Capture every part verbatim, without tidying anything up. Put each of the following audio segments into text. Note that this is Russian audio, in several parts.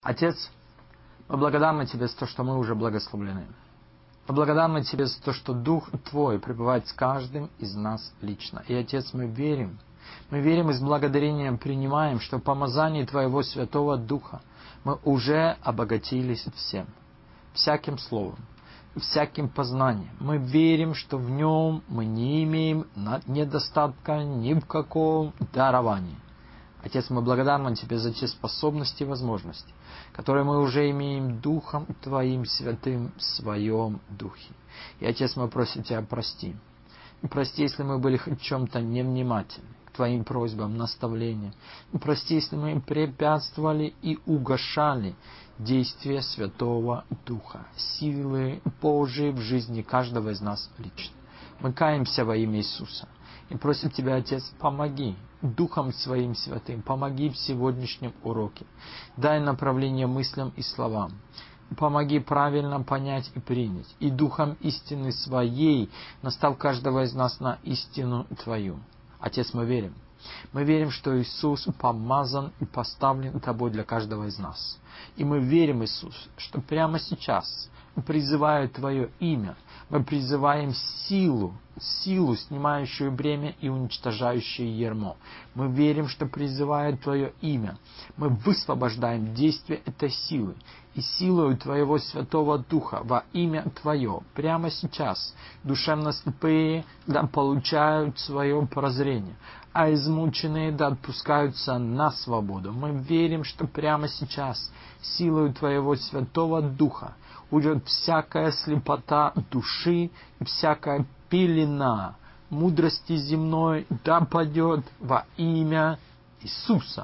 Отец, мы благодарны Тебе за то, что мы уже благословлены. Мы благодарны Тебе за то, что Дух Твой пребывает с каждым из нас лично. И, Отец, мы верим, мы верим и с благодарением принимаем, что в помазании Твоего Святого Духа мы уже обогатились всем, всяким словом, всяким познанием. Мы верим, что в нем мы не имеем недостатка ни в каком даровании. Отец, мы благодарны Тебе за те способности и возможности, которые мы уже имеем Духом Твоим Святым в Своем Духе. И, Отец, мы просим Тебя, прости. Прости, если мы были хоть в чем-то невнимательны к Твоим просьбам, наставлениям. Прости, если мы им препятствовали и угошали действия Святого Духа, силы Божией в жизни каждого из нас лично. Мы каемся во имя Иисуса. И просим Тебя, Отец, помоги Духом Своим Святым, помоги в сегодняшнем уроке. Дай направление мыслям и словам. Помоги правильно понять и принять. И Духом истины Своей настав каждого из нас на истину Твою. Отец, мы верим. Мы верим, что Иисус помазан и поставлен Тобой для каждого из нас. И мы верим, Иисус, что прямо сейчас, призывая Твое имя, мы призываем силу, силу, снимающую бремя и уничтожающую ярмо. Мы верим, что призывая Твое имя, мы высвобождаем действие этой силы. И силою Твоего Святого Духа во имя Твое прямо сейчас душевно слепые да получают свое прозрение, а измученные да отпускаются на свободу. Мы верим, что прямо сейчас силою Твоего Святого Духа уйдет всякая слепота души, всякая пелена мудрости земной да падет во имя Иисуса.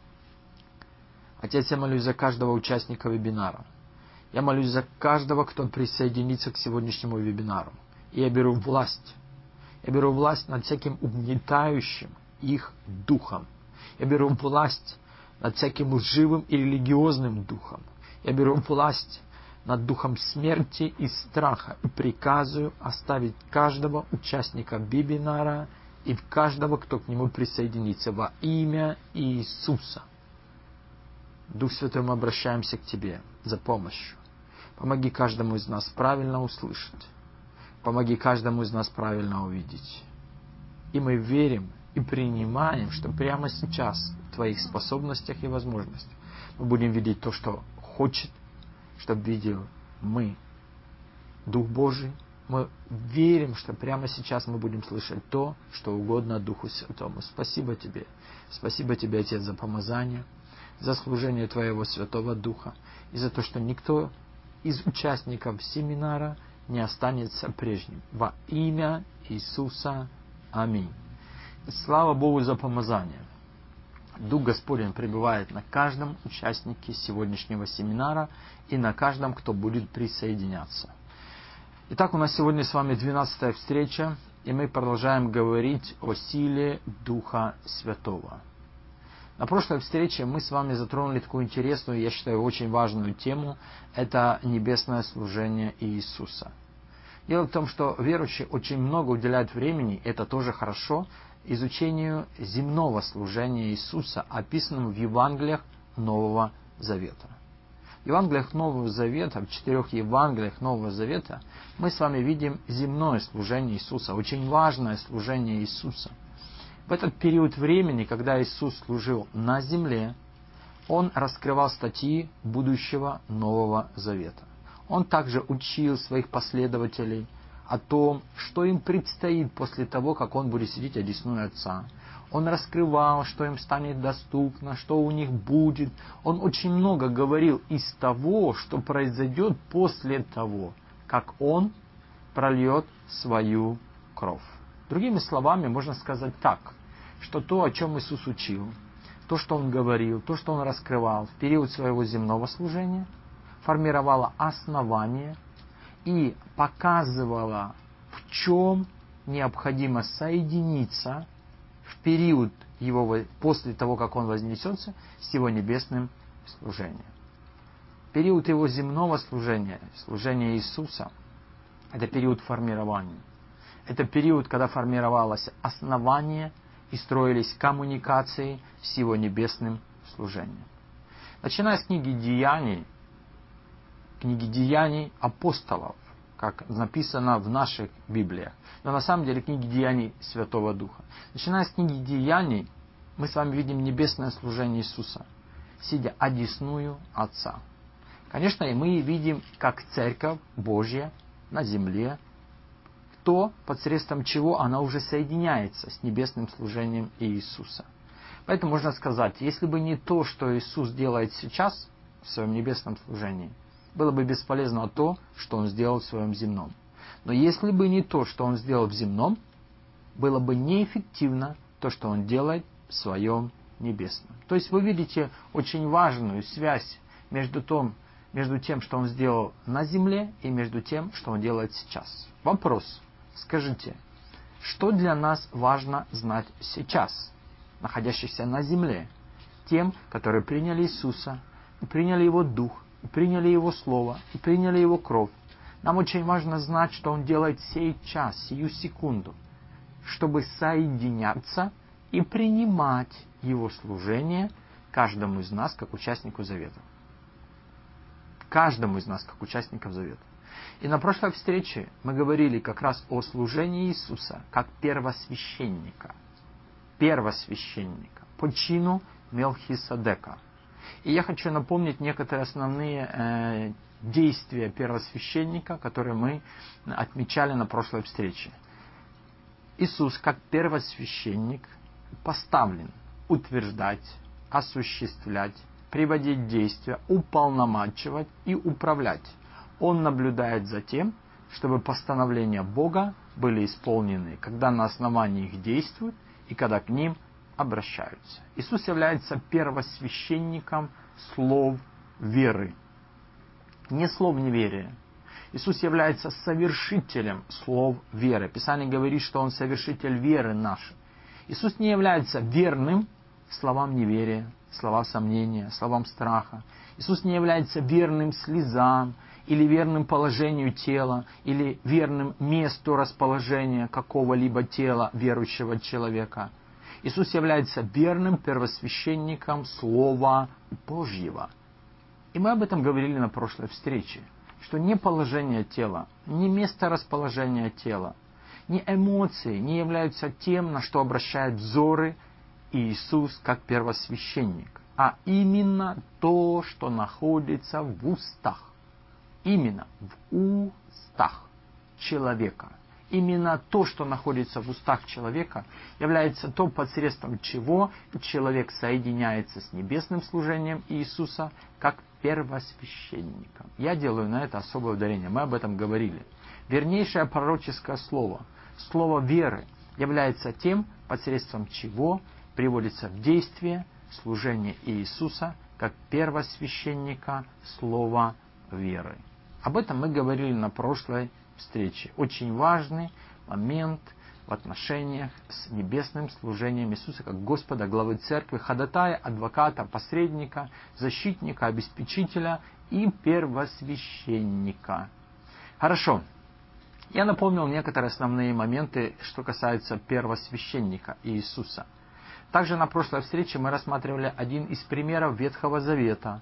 Отец, я молюсь за каждого участника вебинара. Я молюсь за каждого, кто присоединится к сегодняшнему вебинару. И я беру власть. Я беру власть над всяким угнетающим их духом. Я беру власть над всяким лживым и религиозным духом. Я беру власть над духом смерти и страха и приказываю оставить каждого участника вебинара и каждого, кто к нему присоединится, во имя Иисуса. Дух Святой, мы обращаемся к Тебе за помощью. Помоги каждому из нас правильно услышать. Помоги каждому из нас правильно увидеть. И мы верим и принимаем, что прямо сейчас в Твоих способностях и возможностях мы будем видеть то, что хочет, чтобы видел мы. Дух Божий, мы верим, что прямо сейчас мы будем слышать то, что угодно Духу Святому. Спасибо Тебе. Спасибо Тебе, Отец, за помазание, за служение Твоего Святого Духа и за то, что никто из участников семинара не останется прежним. Во имя Иисуса. Аминь. Слава Богу за помазание. Дух Господень пребывает на каждом участнике сегодняшнего семинара и на каждом, кто будет присоединяться. Итак, у нас сегодня с вами двенадцатая встреча, и мы продолжаем говорить о силе Духа Святого. На прошлой встрече мы с вами затронули такую интересную, я считаю, очень важную тему. Это небесное служение Иисуса. Дело в том, что верующие очень много уделяют времени, это тоже хорошо, изучению земного служения Иисуса, описанному в Евангелиях Нового Завета. В Евангелиях Нового Завета, в четырех Евангелиях Нового Завета, мы с вами видим земное служение Иисуса, очень важное служение Иисуса. В этот период времени, когда Иисус служил на земле, Он раскрывал статьи будущего Нового Завета. Он также учил своих последователей о том, что им предстоит после того, как Он будет сидеть одесную Отца. Он раскрывал, что им станет доступно, что у них будет. Он очень много говорил из того, что произойдет после того, как Он прольет свою кровь. Другими словами, можно сказать так, что то, о чем Иисус учил, то, что Он говорил, то, что Он раскрывал в период своего земного служения, формировало основание и показывало, в чем необходимо соединиться в период Его, после того, как Он вознесется, с Его небесным служением. Период Его земного служения, служения Иисуса, это период формирования. Это период, когда формировалось основание и строились коммуникации с Его небесным служением. Начиная с книги Деяний, книги Деяний апостолов, как написано в наших Библиях, но на самом деле книги Деяний Святого Духа. Начиная с книги Деяний, мы с вами видим небесное служение Иисуса, сидя одесную Отца. Конечно, и мы видим, как Церковь Божья на земле, то, посредством чего она уже соединяется с небесным служением Иисуса. Поэтому можно сказать, если бы не то, что Иисус делает сейчас в своем небесном служении, было бы бесполезно то, что Он сделал в своем земном. Но если бы не то, что Он сделал в земном, было бы неэффективно то, что Он делает в своем небесном. То есть вы видите очень важную связь между, том, между тем, что Он сделал на земле, и между тем, что Он делает сейчас. Вопрос. Скажите, что для нас важно знать сейчас, находящихся на земле, тем, которые приняли Иисуса, и приняли Его Дух, и приняли Его Слово, и приняли Его кровь? Нам очень важно знать, что Он делает сейчас, сию секунду, чтобы соединяться и принимать Его служение каждому из нас, как участнику завета. Каждому из нас, как участников завета. И на прошлой встрече мы говорили как раз о служении Иисуса как первосвященника. Первосвященника по чину Мелхиседека. И я хочу напомнить некоторые основные э, действия первосвященника, которые мы отмечали на прошлой встрече. Иисус как первосвященник поставлен утверждать, осуществлять, приводить в действие, уполномачивать и управлять. Он наблюдает за тем, чтобы постановления Бога были исполнены, когда на основании их действуют и когда к ним обращаются. Иисус является первосвященником слов веры, не слов неверия. Иисус является совершителем слов веры. Писание говорит, что Он совершитель веры нашей. Иисус не является верным словам неверия, словам сомнения, словам страха. Иисус не является верным слезам, или верным положению тела, или верным месту расположения какого-либо тела верующего человека. Иисус является верным первосвященником Слова Божьего. И мы об этом говорили на прошлой встрече, что ни положение тела, ни место расположения тела, ни эмоции не являются тем, на что обращают взоры Иисус как первосвященник, а именно то, что находится в устах. Именно в устах человека. Именно то, что находится в устах человека, является то, посредством чего человек соединяется с небесным служением Иисуса как первосвященником. Я делаю на это особое ударение, мы об этом говорили. Вернейшее пророческое слово, слово веры, является тем, посредством чего приводится в действие служение Иисуса как первосвященника слова веры. Об этом мы говорили на прошлой встрече. Очень важный момент в отношениях с небесным служением Иисуса как Господа, главы церкви, ходатая, адвоката, посредника, защитника, обеспечителя и первосвященника. Хорошо. Я напомнил некоторые основные моменты, что касаются первосвященника Иисуса. Также на прошлой встрече мы рассматривали один из примеров Ветхого Завета,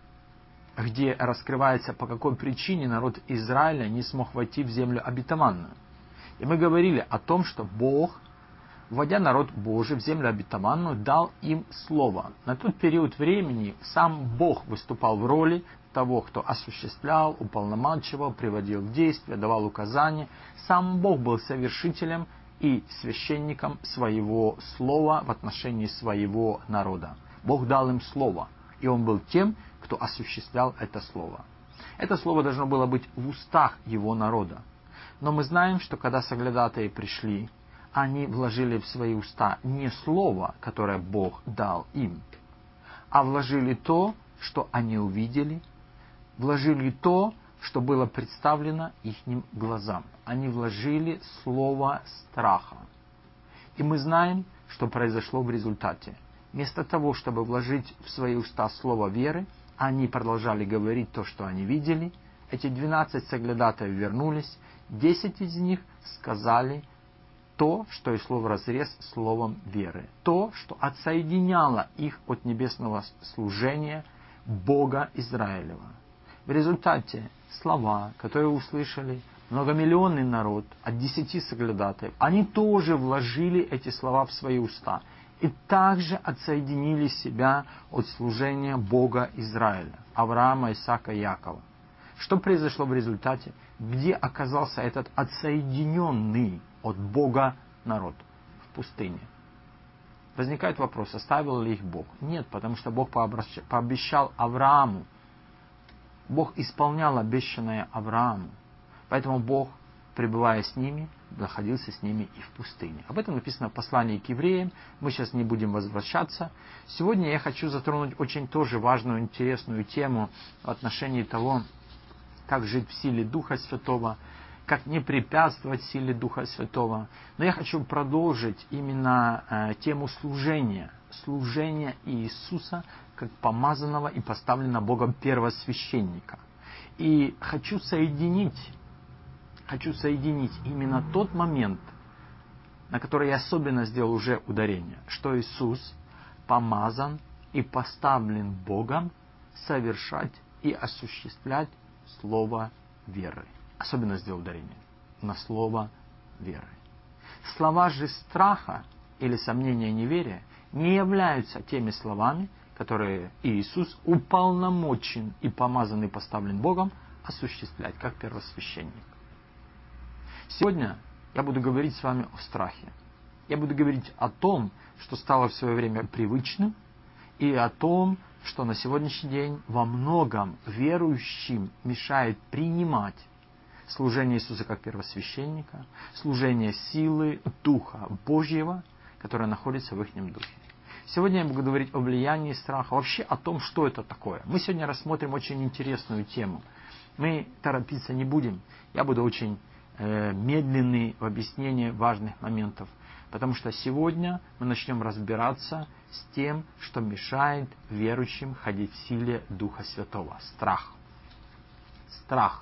где раскрывается, по какой причине народ Израиля не смог войти в землю обетованную. И мы говорили о том, что Бог, вводя народ Божий в землю обетованную, дал им слово. На тот период времени сам Бог выступал в роли того, кто осуществлял, уполномачивал, приводил в действие, давал указания. Сам Бог был совершителем и священником своего слова в отношении своего народа. Бог дал им слово, и Он был тем, кто осуществлял это слово. Это слово должно было быть в устах его народа. Но мы знаем, что когда соглядатаи пришли, они вложили в свои уста не слово, которое Бог дал им, а вложили то, что они увидели, вложили то, что было представлено ихним глазам. Они вложили слово страха. И мы знаем, что произошло в результате. Вместо того, чтобы вложить в свои уста слово веры, они продолжали говорить то, что они видели. Эти двенадцать соглядатаев вернулись. Десять из них сказали то, что и шло вразрез словом веры. То, что отсоединяло их от небесного служения Бога Израилева. В результате слова, которые услышали многомиллионный народ от десяти соглядатаев, они тоже вложили эти слова в свои уста и также отсоединили себя от служения Бога Израиля, Авраама, Исаака и Якова. Что произошло в результате? Где оказался этот отсоединенный от Бога народ? В пустыне. Возникает вопрос, оставил ли их Бог? Нет, потому что Бог пообещал Аврааму. Бог исполнял обещанное Аврааму. Поэтому Бог, пребывая с ними, находился с ними и в пустыне. Об этом написано в послании к евреям. Мы сейчас не будем возвращаться. Сегодня я хочу затронуть очень тоже важную, интересную тему в отношении того, как жить в силе Духа Святого, как не препятствовать силе Духа Святого. Но я хочу продолжить именно э, тему служения. Служения Иисуса как помазанного и поставленного Богом первосвященника. И хочу соединить, хочу соединить именно тот момент, на который я особенно сделал уже ударение, что Иисус помазан и поставлен Богом совершать и осуществлять слово веры. Особенно сделал ударение на слово веры. Слова же страха или сомнения, неверия не являются теми словами, которые Иисус уполномочен и помазан и поставлен Богом осуществлять как первосвященник. Сегодня я буду говорить с вами о страхе. Я буду говорить о том, что стало в свое время привычным, и о том, что на сегодняшний день во многом верующим мешает принимать служение Иисуса как первосвященника, служение силы Духа Божьего, которое находится в их духе. Сегодня я буду говорить о влиянии страха, вообще о том, что это такое. Мы сегодня рассмотрим очень интересную тему. Мы торопиться не будем. Я буду очень э, медленный в объяснении важных моментов. Потому что сегодня мы начнем разбираться с тем, что мешает верующим ходить в силе Духа Святого. Страх. Страх.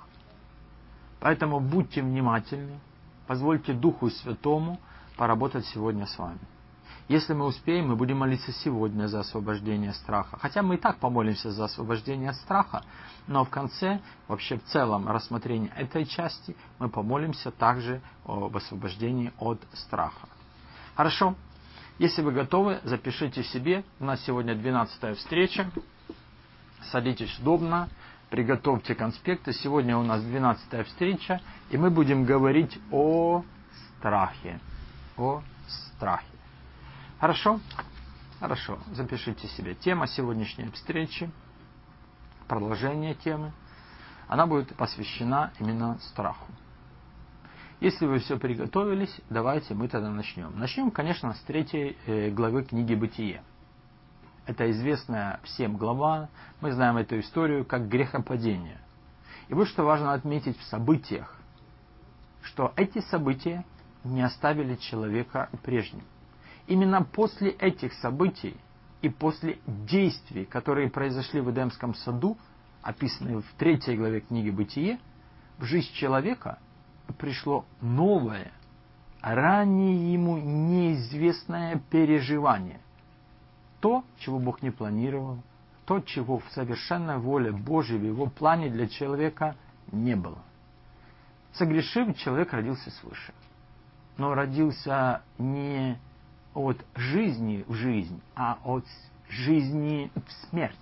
Поэтому будьте внимательны, позвольте Духу Святому поработать сегодня с вами. Если мы успеем, мы будем молиться сегодня за освобождение страха. Хотя мы и так помолимся за освобождение от страха, но в конце, вообще в целом рассмотрения этой части, мы помолимся также об освобождении от страха. Хорошо? Если вы готовы, запишите себе. У нас сегодня двенадцатая встреча. Садитесь удобно, приготовьте конспекты. Сегодня у нас двенадцатая встреча, и мы будем говорить о страхе. О страхе. Хорошо? Хорошо. Запишите себе. Тема сегодняшней встречи, продолжение темы, она будет посвящена именно страху. Если вы все приготовились, давайте мы тогда начнем. Начнем, конечно, с третьей главы книги «Бытие». Это известная всем глава. Мы знаем эту историю как грехопадение. И вот что важно отметить в событиях, что эти события не оставили человека прежним. Именно после этих событий и после действий, которые произошли в Эдемском саду, описанные в третьей главе книги «Бытие», в жизнь человека пришло новое, ранее ему неизвестное переживание. То, чего Бог не планировал, то, чего в совершенной воле Божьей, в Его плане для человека не было. Согрешив, человек родился свыше. Но родился не от жизни в жизнь, а от жизни в смерть.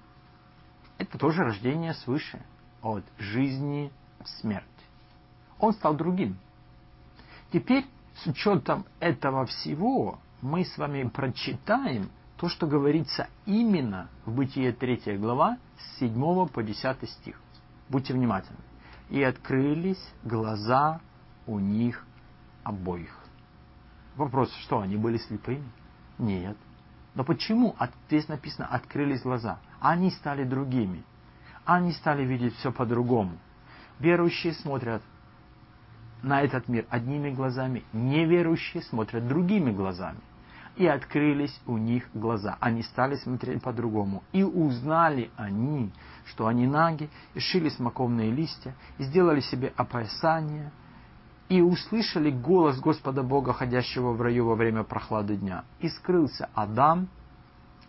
Это тоже рождение свыше, от жизни в смерть. Он стал другим. Теперь, с учетом этого всего, мы с вами прочитаем то, что говорится именно в Бытие третья глава, с седьмого по десятый стих. Будьте внимательны. «И открылись глаза у них обоих». Вопрос, что, они были слепыми? Нет. Но почему здесь написано «открылись глаза»? Они стали другими. Они стали видеть все по-другому. Верующие смотрят на этот мир одними глазами, неверующие смотрят другими глазами. И открылись у них глаза. Они стали смотреть по-другому. И узнали они, что они наги, и шили смоковные листья, и сделали себе опоясание, и услышали голос Господа Бога, ходящего в раю во время прохлады дня. И скрылся Адам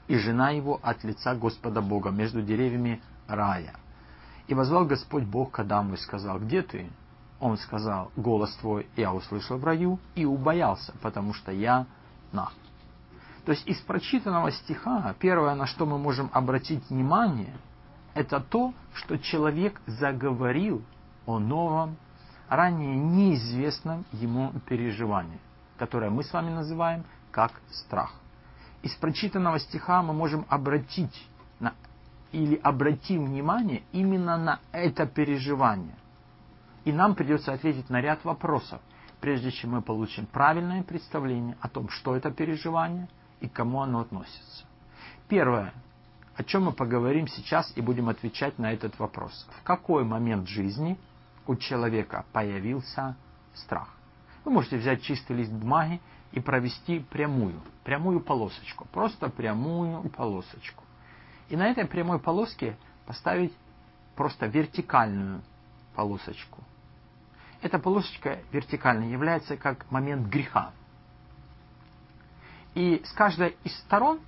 и жена его от лица Господа Бога между деревьями рая. И возвал Господь Бог к Адаму и сказал: где ты? Он сказал: голос твой я услышал в раю и убоялся, потому что я наг. То есть из прочитанного стиха первое, на что мы можем обратить внимание, это то, что человек заговорил о новом, ранее неизвестном ему переживании, которое мы с вами называем как страх. Из прочитанного стиха мы можем обратить на, или обратим внимание именно на это переживание. И нам придется ответить на ряд вопросов, прежде чем мы получим правильное представление о том, что это переживание и к кому оно относится. Первое, о чем мы поговорим сейчас и будем отвечать на этот вопрос. В какой момент жизни у человека появился страх? Вы можете взять чистый лист бумаги и провести прямую, прямую полосочку, просто прямую полосочку. И на этой прямой полоске поставить просто вертикальную полосочку. Эта полосочка вертикальная является как момент греха. И с каждой из сторон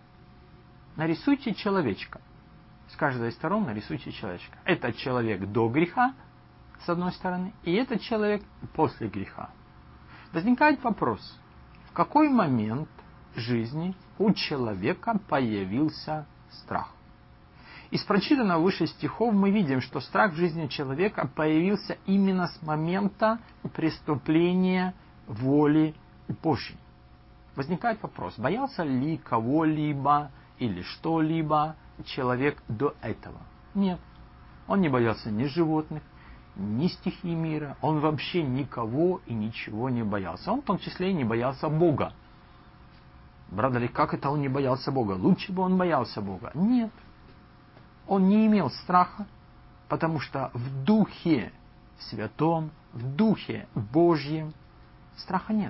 нарисуйте человечка. С каждой из сторон нарисуйте человечка. Это человек до греха, с одной стороны, и этот человек после греха. Возникает вопрос, в какой момент жизни у человека появился страх? Из прочитанного выше стихов мы видим, что страх в жизни человека появился именно с момента преступления воли Божьей. Возникает вопрос, боялся ли кого-либо или что-либо человек до этого? Нет. Он не боялся ни животных, ни стихий мира. Он вообще никого и ничего не боялся. Он в том числе и не боялся Бога. Братья, как это он не боялся Бога? Лучше бы он боялся Бога. Нет. Он не имел страха, потому что в Духе Святом, в Духе Божьем страха нет.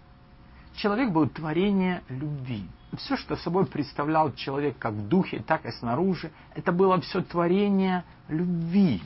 Человек был творение любви. Все, что собой представлял человек как в духе, так и снаружи, это было все творение любви.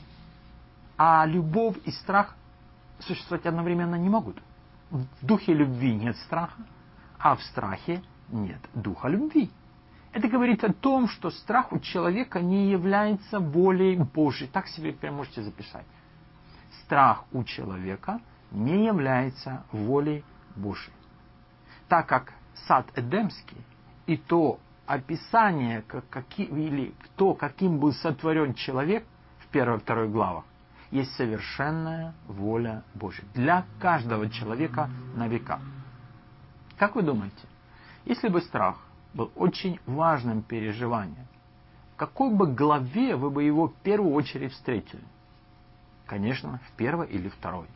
А любовь и страх существовать одновременно не могут. В духе любви нет страха, а в страхе нет духа любви. Это говорит о том, что страх у человека не является волей Божьей. Так себе прям можете записать. Страх у человека не является волей Божьей. Так как сад Эдемский и то описание, как, каки, или то, каким был сотворен человек в первой и второй главах, есть совершенная воля Божья для каждого человека на века. Как вы думаете, если бы страх был очень важным переживанием, в какой бы главе вы бы его в первую очередь встретили? Конечно, в первой или второй.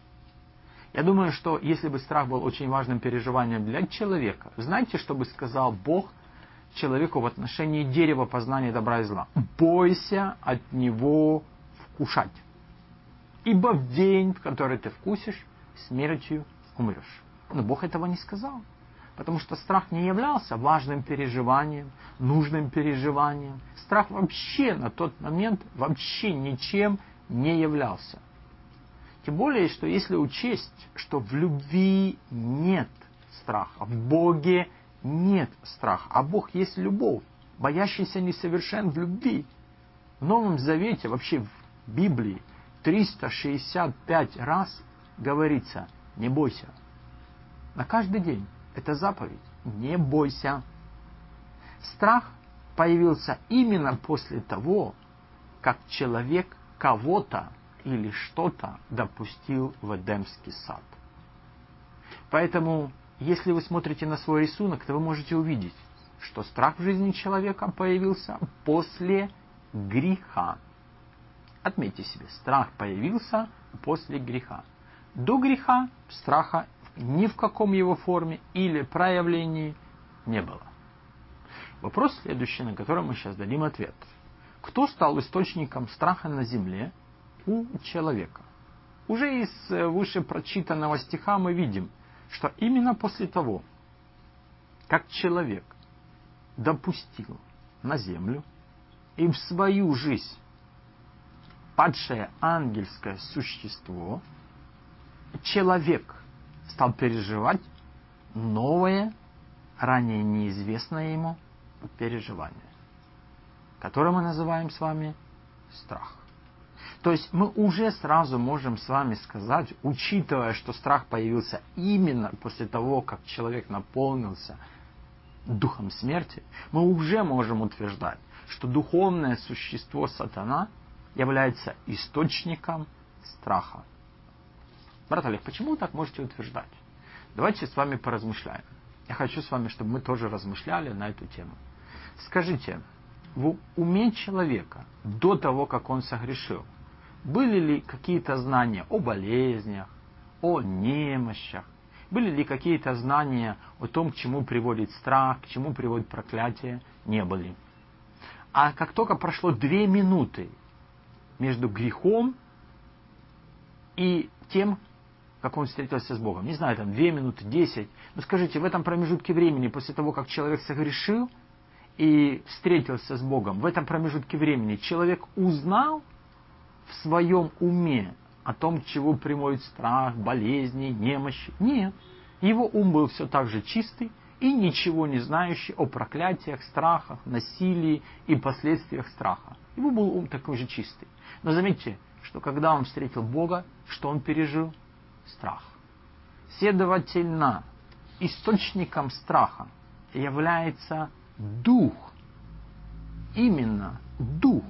Я думаю, что если бы страх был очень важным переживанием для человека, знаете, что бы сказал Бог человеку в отношении дерева познания добра и зла? Бойся от него вкушать. Ибо в день, в который ты вкусишь, смертью умрешь. Но Бог этого не сказал. Потому что страх не являлся важным переживанием, нужным переживанием. Страх вообще на тот момент вообще ничем не являлся. Тем более, что если учесть, что в любви нет страха, в Боге нет страха, а Бог есть любовь, боящийся несовершен в любви. В Новом Завете, вообще в Библии, триста шестьдесят пять раз говорится: не бойся. На каждый день. Это заповедь. Не бойся. Страх появился именно после того, как человек кого-то или что-то допустил в Эдемский сад. Поэтому, если вы смотрите на свой рисунок, то вы можете увидеть, что страх в жизни человека появился после греха. Отметьте себе, страх появился после греха. До греха страха ни в каком его форме или проявлении не было. Вопрос следующий, на который мы сейчас дадим ответ. Кто стал источником страха на земле у человека? Уже из выше прочитанного стиха мы видим, что именно после того, как человек допустил на землю и в свою жизнь падшее ангельское существо, человек стал переживать новое, ранее неизвестное ему переживание, которое мы называем с вами страх. То есть мы уже сразу можем с вами сказать, учитывая, что страх появился именно после того, как человек наполнился духом смерти, мы уже можем утверждать, что духовное существо сатана является источником страха. Брат Олег, почему вы так можете утверждать? Давайте с вами поразмышляем. Я хочу с вами, чтобы мы тоже размышляли на эту тему. Скажите, в уме человека до того, как он согрешил, были ли какие-то знания о болезнях, о немощах? Были ли какие-то знания о том, к чему приводит страх, к чему приводит проклятие? Не были. А как только прошло две минуты между грехом и тем, как он встретился с Богом, не знаю, там две минуты, десять, но скажите, в этом промежутке времени, после того, как человек согрешил и встретился с Богом, в этом промежутке времени человек узнал в своем уме о том, к чему приводит страх, болезни, немощи? Нет. Его ум был все так же чистый и ничего не знающий о проклятиях, страхах, насилии и последствиях страха. Его был ум такой же чистый. Но заметьте, что когда он встретил Бога, что он пережил? Страх. Следовательно, источником страха является дух. Именно дух.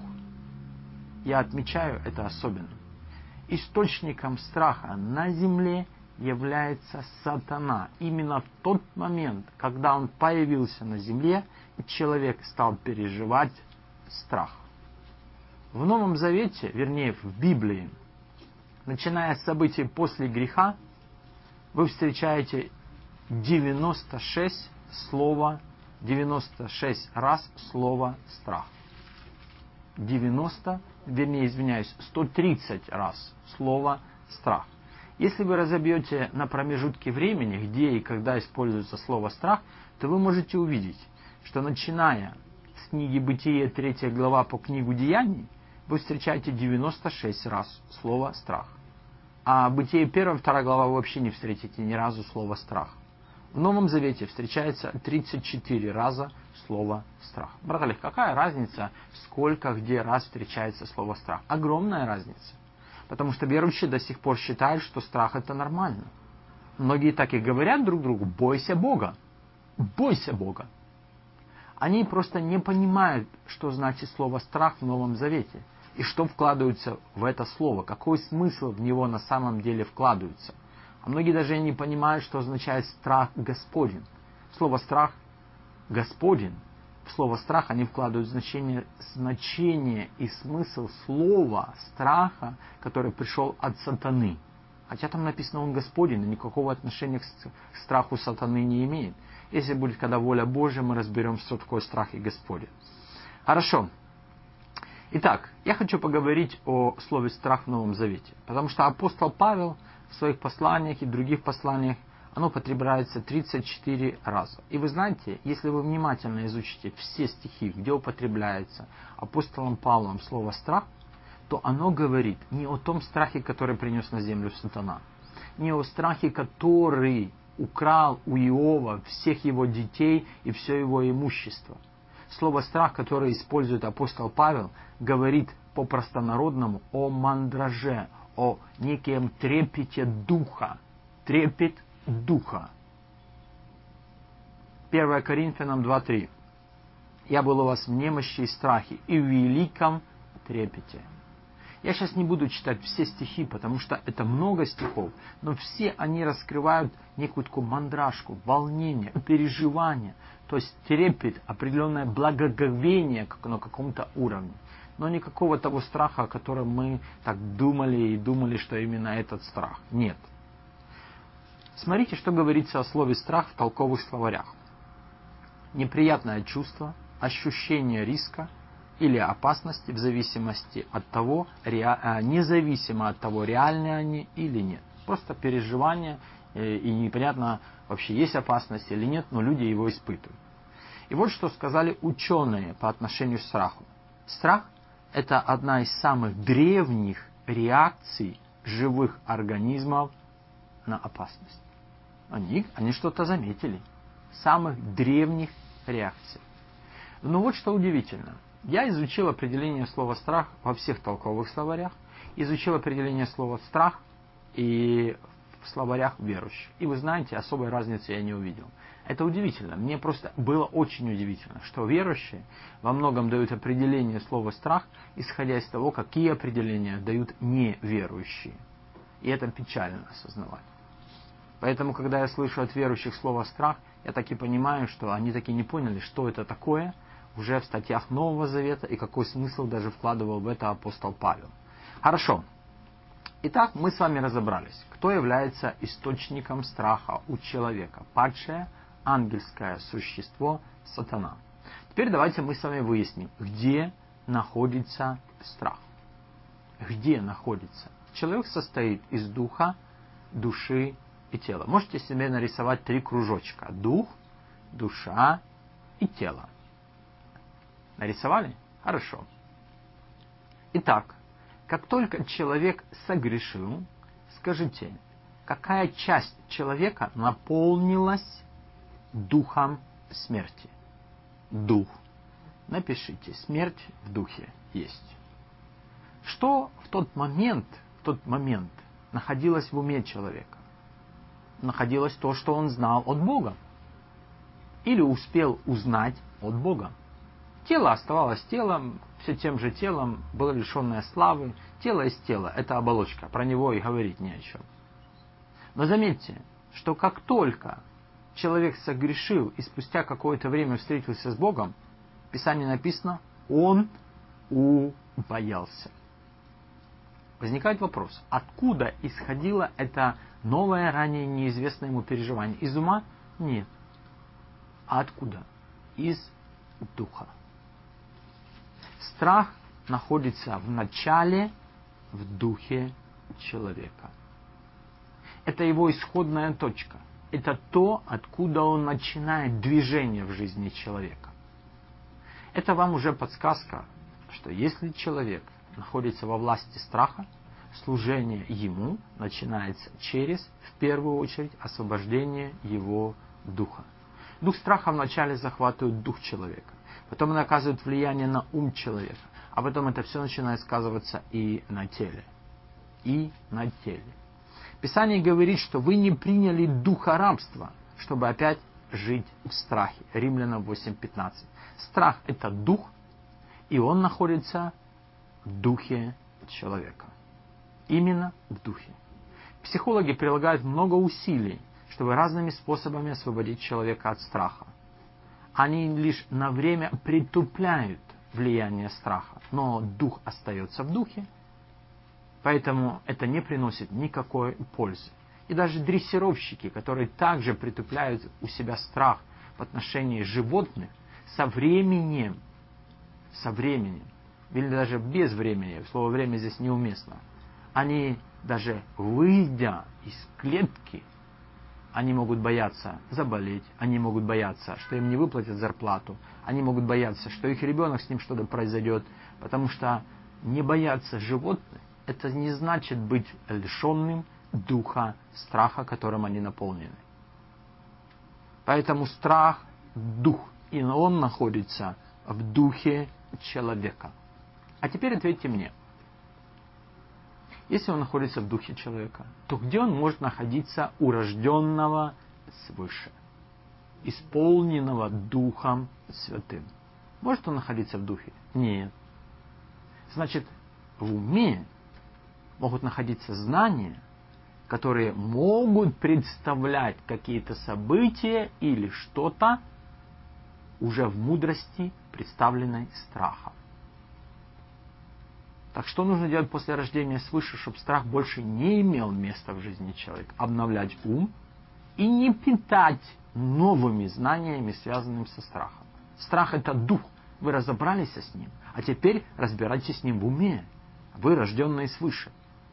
Я отмечаю это особенно. Источником страха на земле является сатана. Именно в тот момент, когда он появился на земле, человек стал переживать страх. В Новом Завете, вернее в Библии, начиная с событий после греха, вы встречаете девяносто шесть слова, девяносто шесть раз слово страх. девяносто, вернее, извиняюсь, сто тридцать раз слово страх. Если вы разобьете на промежутки времени, где и когда используется слово страх, то вы можете увидеть, что начиная с книги Бытие, третья глава по книгу Деяний, вы встречаете девяносто шесть раз слово страх. А Бытие первая, вторая глава вы вообще не встретите ни разу слово страх. В Новом Завете встречается тридцать четыре раза слово страх. Брат Олег, какая разница, сколько, где раз встречается слово страх? Огромная разница. Потому что верующие до сих пор считают, что страх это нормально. Многие так и говорят друг другу: бойся Бога. Бойся Бога. Они просто не понимают, что значит слово страх в Новом Завете. И что вкладывается в это слово. Какой смысл в него на самом деле вкладывается. А многие даже не понимают, что означает страх Господень. Слово страх Господень. В слово страх они вкладывают значение, значение и смысл слова страха, который пришел от сатаны. Хотя там написано он Господень, и никакого отношения к страху сатаны не имеет. Если будет когда воля Божья, мы разберем, что такое страх и Господень. Хорошо. Итак, я хочу поговорить о слове страх в Новом Завете. Потому что апостол Павел в своих посланиях и других посланиях оно употребляется тридцать четыре раза. И вы знаете, если вы внимательно изучите все стихи, где употребляется апостолом Павлом слово «страх», то оно говорит не о том страхе, который принес на землю сатана, не о страхе, который украл у Иова всех его детей и все его имущество. Слово «страх», которое использует апостол Павел, говорит по-простонародному о мандраже, о некем трепете духа. Трепет духа. первое Коринфянам два три. «Я был у вас в немощи и страхе, и в великом трепете». Я сейчас не буду читать все стихи, потому что это много стихов, но все они раскрывают некую такую мандражку, волнение, переживание, то есть трепет, определенное благоговение как на каком-то уровне. Но никакого того страха, о котором мы так думали и думали, что именно этот страх. Нет. Смотрите, что говорится о слове «страх» в толковых словарях. Неприятное чувство, ощущение риска или опасности в зависимости от того, независимо от того, реальны они или нет. Просто переживание, и непонятно, вообще есть опасность или нет, но люди его испытывают. И вот что сказали ученые по отношению к страху. Страх – это одна из самых древних реакций живых организмов на опасность. Они, они что-то заметили. Самых древних реакций. Но вот что удивительно. Я изучил определение слова «страх» во всех толковых словарях, изучил определение слова «страх» и в словарях верующих. И вы знаете, особой разницы я не увидел. Это удивительно. Мне просто было очень удивительно, что верующие во многом дают определение слова «страх», исходя из того, какие определения дают неверующие. И это печально осознавать. Поэтому, когда я слышу от верующих слово «страх», я таки понимаю, что они таки не поняли, что это такое, уже в статьях Нового Завета, и какой смысл даже вкладывал в это апостол Павел. Хорошо. Итак, мы с вами разобрались, кто является источником страха у человека. Падшее ангельское существо сатана. Теперь давайте мы с вами выясним, где находится страх. Где находится? Человек состоит из духа, души и тела. Можете себе нарисовать три кружочка. Дух, душа и тело. Нарисовали? Хорошо. Итак, как только человек согрешил, скажите, какая часть человека наполнилась духом смерти? Дух. Напишите, смерть в духе есть. Что в тот момент, в тот момент находилось в уме человека? Находилось то, что он знал от Бога. Или успел узнать от Бога. Тело оставалось телом, все тем же телом, было лишенное славы. Тело из тела – это оболочка, про него и говорить не о чем. Но заметьте, что как только человек согрешил и спустя какое-то время встретился с Богом, в Писании написано, он убоялся. Возникает вопрос, откуда исходило это новое, ранее неизвестное ему переживание? Из ума? Нет. А откуда? Из духа. Страх находится в начале, в духе человека. Это его исходная точка. Это то, откуда он начинает движение в жизни человека. Это вам уже подсказка, что если человек находится во власти страха, служение ему начинается через, в первую очередь, освобождение его духа. Дух страха вначале захватывает дух человека, потом он оказывает влияние на ум человека, а потом это все начинает сказываться и на теле. И на теле. Писание говорит, что вы не приняли духа рабства, чтобы опять жить в страхе. Римлянам восемь пятнадцать. Страх – это дух, и он находится в духе человека. Именно в духе. Психологи прилагают много усилий, чтобы разными способами освободить человека от страха. Они лишь на время притупляют влияние страха, но дух остается в духе, поэтому это не приносит никакой пользы. И даже дрессировщики, которые также притупляют у себя страх в отношении животных, со временем, со временем, или даже без времени, слово «время» здесь неуместно, они даже выйдя из клетки, они могут бояться заболеть, они могут бояться, что им не выплатят зарплату, они могут бояться, что их ребенок с ним что-то произойдет, потому что не бояться животных, это не значит быть лишенным духа страха, которым они наполнены. Поэтому страх – дух, и он находится в духе человека. А теперь ответьте мне. Если он находится в духе человека, то где он может находиться у рожденного свыше, исполненного Духом Святым? Может он находиться в духе? Нет. Значит, в уме могут находиться знания, которые могут представлять какие-то события или что-то уже в мудрости, представленной страхом. Так что нужно делать после рождения свыше, чтобы страх больше не имел места в жизни человека? Обновлять ум и не питать новыми знаниями, связанными со страхом. Страх – это дух. Вы разобрались с ним, а теперь разбирайтесь с ним в уме. Вы рожденные свыше.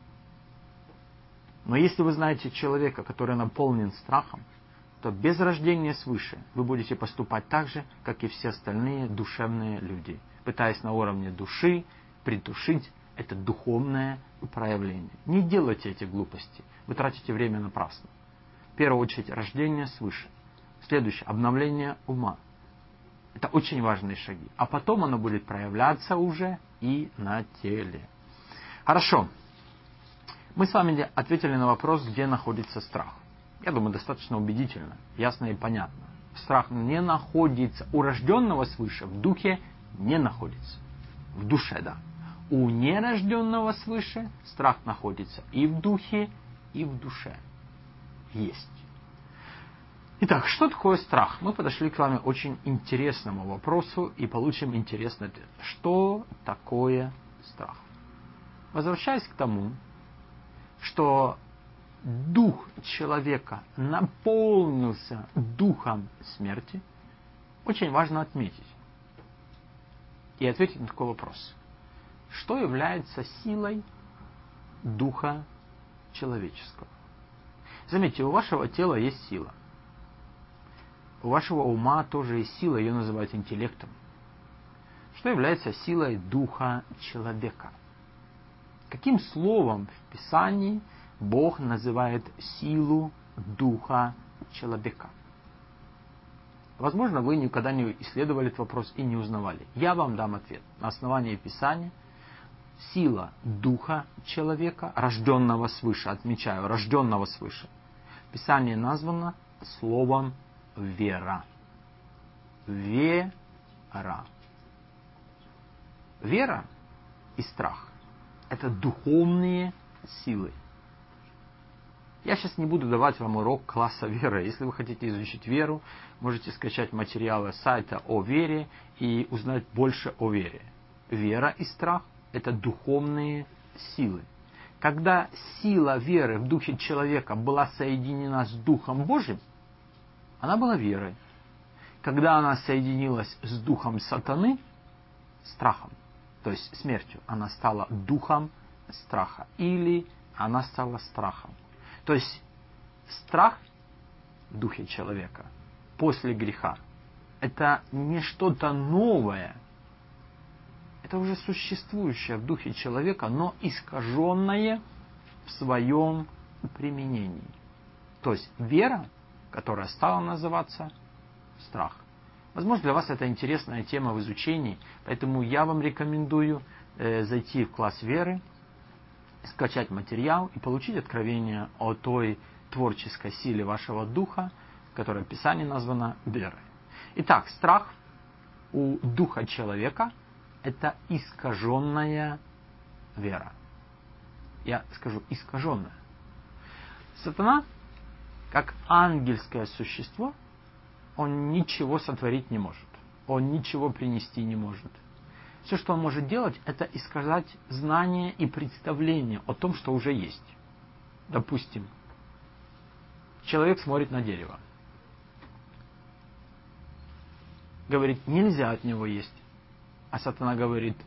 Но если вы знаете человека, который наполнен страхом, то без рождения свыше вы будете поступать так же, как и все остальные душевные люди, пытаясь на уровне души притушить это духовное проявление. Не делайте эти глупости. Вы тратите время напрасно. В первую очередь рождение свыше. Следующее – обновление ума. Это очень важные шаги. А потом оно будет проявляться уже и на теле. Хорошо. Мы с вами ответили на вопрос, где находится страх. Я думаю, достаточно убедительно, ясно и понятно. Страх не находится у рожденного свыше, в духе не находится. В душе, да. У нерожденного свыше страх находится и в духе, и в душе. Есть. Итак, что такое страх? Мы подошли к вами очень интересному вопросу и получим интересный ответ. Что такое страх? Возвращаясь к тому, что дух человека наполнился духом смерти, очень важно отметить и ответить на такой вопрос. Что является силой духа человеческого? Заметьте, у вашего тела есть сила. У вашего ума тоже есть сила, ее называют интеллектом. Что является силой духа человека? Каким словом в Писании Бог называет силу духа человека? Возможно, вы никогда не исследовали этот вопрос и не узнавали. Я вам дам ответ. На основании Писания сила духа человека, рожденного свыше, отмечаю, рожденного свыше, Писание названо словом вера. Вера. Вера и страх – это духовные силы. Я сейчас не буду давать вам урок класса веры. Если вы хотите изучить веру, можете скачать материалы с сайта о вере и узнать больше о вере. Вера и страх – это духовные силы. Когда сила веры в духе человека была соединена с Духом Божьим, она была верой. Когда она соединилась с духом сатаны, страхом, то есть смертью, она стала духом страха. Или она стала страхом. То есть страх в духе человека после греха – это не что-то новое. Это уже существующее в духе человека, но искаженное в своем применении. То есть вера, которая стала называться страх. Возможно, для вас это интересная тема в изучении, поэтому я вам рекомендую э, зайти в класс веры, скачать материал и получить откровение о той творческой силе вашего духа, которая в Писании названа верой. Итак, страх у духа человека – это искаженная вера. Я скажу искаженная. Сатана, как ангельское существо, он ничего сотворить не может. Он ничего принести не может. Все, что он может делать, это искажать знания и представления о том, что уже есть. Допустим, человек смотрит на дерево. Говорит, нельзя от него есть. А сатана говорит,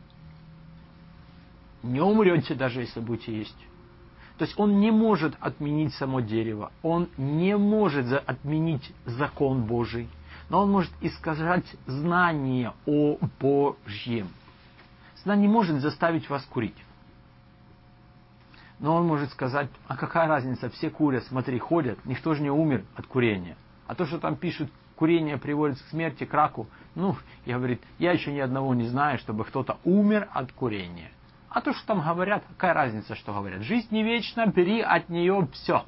не умрете даже, если будете есть. То есть он не может отменить само дерево. Он не может отменить закон Божий. Но он может искажать знание о Божьем. Сатана не может заставить вас курить. Но он может сказать, а какая разница, все курят, смотри, ходят, никто же не умер от курения. А то, что там пишут, курение приводит к смерти, к раку, ну, я говорит, я еще ни одного не знаю, чтобы кто-то умер от курения. А то, что там говорят, какая разница, что говорят. Жизнь не вечна, бери от нее все.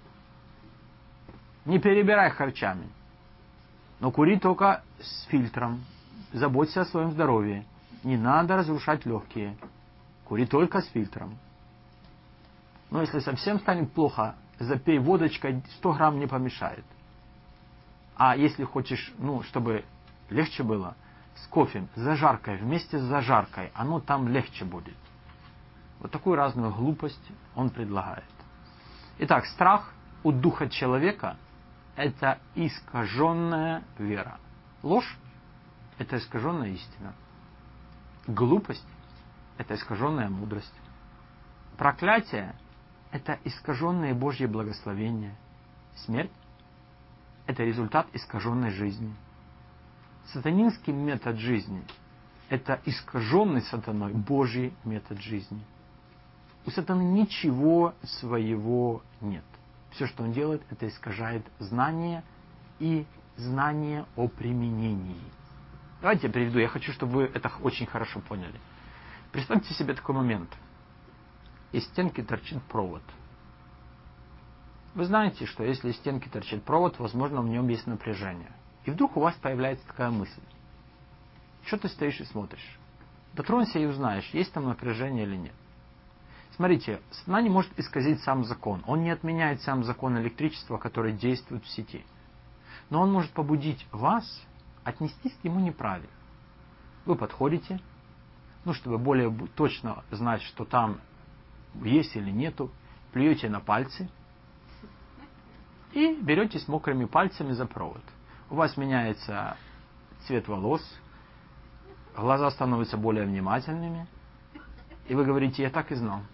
Не перебирай харчами. Но кури только с фильтром. Заботься о своем здоровье. Не надо разрушать легкие. Кури только с фильтром. Но если совсем станет плохо, запей водочкой, сто грамм не помешает. А если хочешь, ну, чтобы легче было, с кофе, с зажаркой, вместе с зажаркой, оно там легче будет. Вот такую разную глупость он предлагает. Итак, страх у духа человека – это искаженная вера. Ложь – это искаженная истина. Глупость – это искаженная мудрость. Проклятие – это искаженные Божьи благословения. Смерть – это результат искаженной жизни. Сатанинский метод жизни – это искаженный сатаной Божий метод жизни. У сатаны ничего своего нет. Все, что он делает, это искажает знание и знание о применении. Давайте я приведу, я хочу, чтобы вы это очень хорошо поняли. Представьте себе такой момент. Из стенки торчит провод. Вы знаете, что если из стенки торчит провод, возможно, в нем есть напряжение. И вдруг у вас появляется такая мысль. Что ты стоишь и смотришь? Дотронься и узнаешь, есть там напряжение или нет. Смотрите, сатана не может исказить сам закон. Он не отменяет сам закон электричества, который действует в сети. Но он может побудить вас отнестись к нему неправильно. Вы подходите, ну, чтобы более точно знать, что там есть или нету, плюете на пальцы и беретесь мокрыми пальцами за провод. У вас меняется цвет волос, глаза становятся более внимательными, и вы говорите: я так и знал.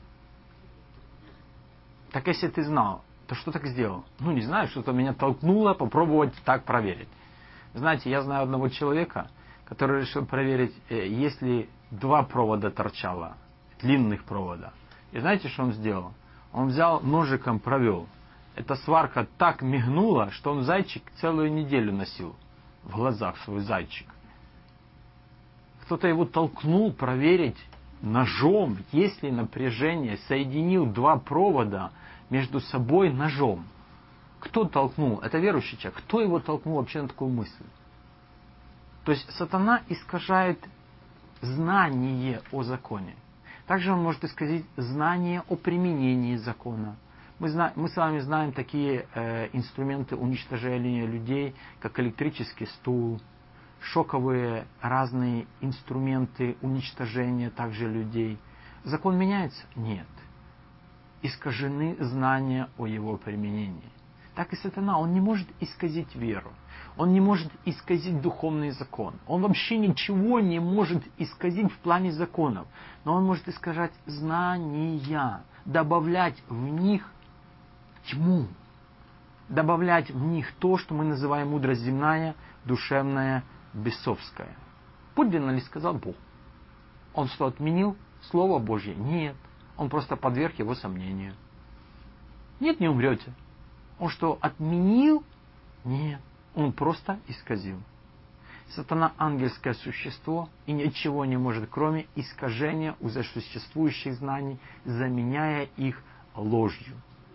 Так если ты знал, то что так сделал? Ну, не знаю, что-то меня толкнуло попробовать так проверить. Знаете, я знаю одного человека, который решил проверить, есть ли два провода торчало, длинных провода. И знаете, что он сделал? Он взял ножиком, провел. Эта сварка так мигнула, что он зайчик целую неделю носил в глазах, свой зайчик. Кто-то его толкнул проверить ножом, есть ли напряжение, соединил два провода между собой ножом. Кто толкнул? Это верующий человек. Кто его толкнул вообще на такую мысль? То есть сатана искажает знание о законе. Также он может исказить знание о применении закона. Мы, зна- мы с вами знаем такие э, инструменты уничтожения людей, как электрический стул, шоковые разные инструменты уничтожения также людей. Закон меняется? Нет. Искажены знания о его применении. Так и сатана, он не может исказить веру. Он не может исказить духовный закон. Он вообще ничего не может исказить в плане законов. Но он может искажать знания, добавлять в них тьму. Добавлять в них то, что мы называем мудрость земная, душевная, бесовская. Подлинно ли сказал Бог? Он что, отменил Слово Божье? Нет. Он просто подверг его сомнению. Нет, не умрете. Он что, отменил? Нет. Он просто исказил. Сатана ангельское существо и ничего не может, кроме искажения уже существующих знаний, заменяя их ложью.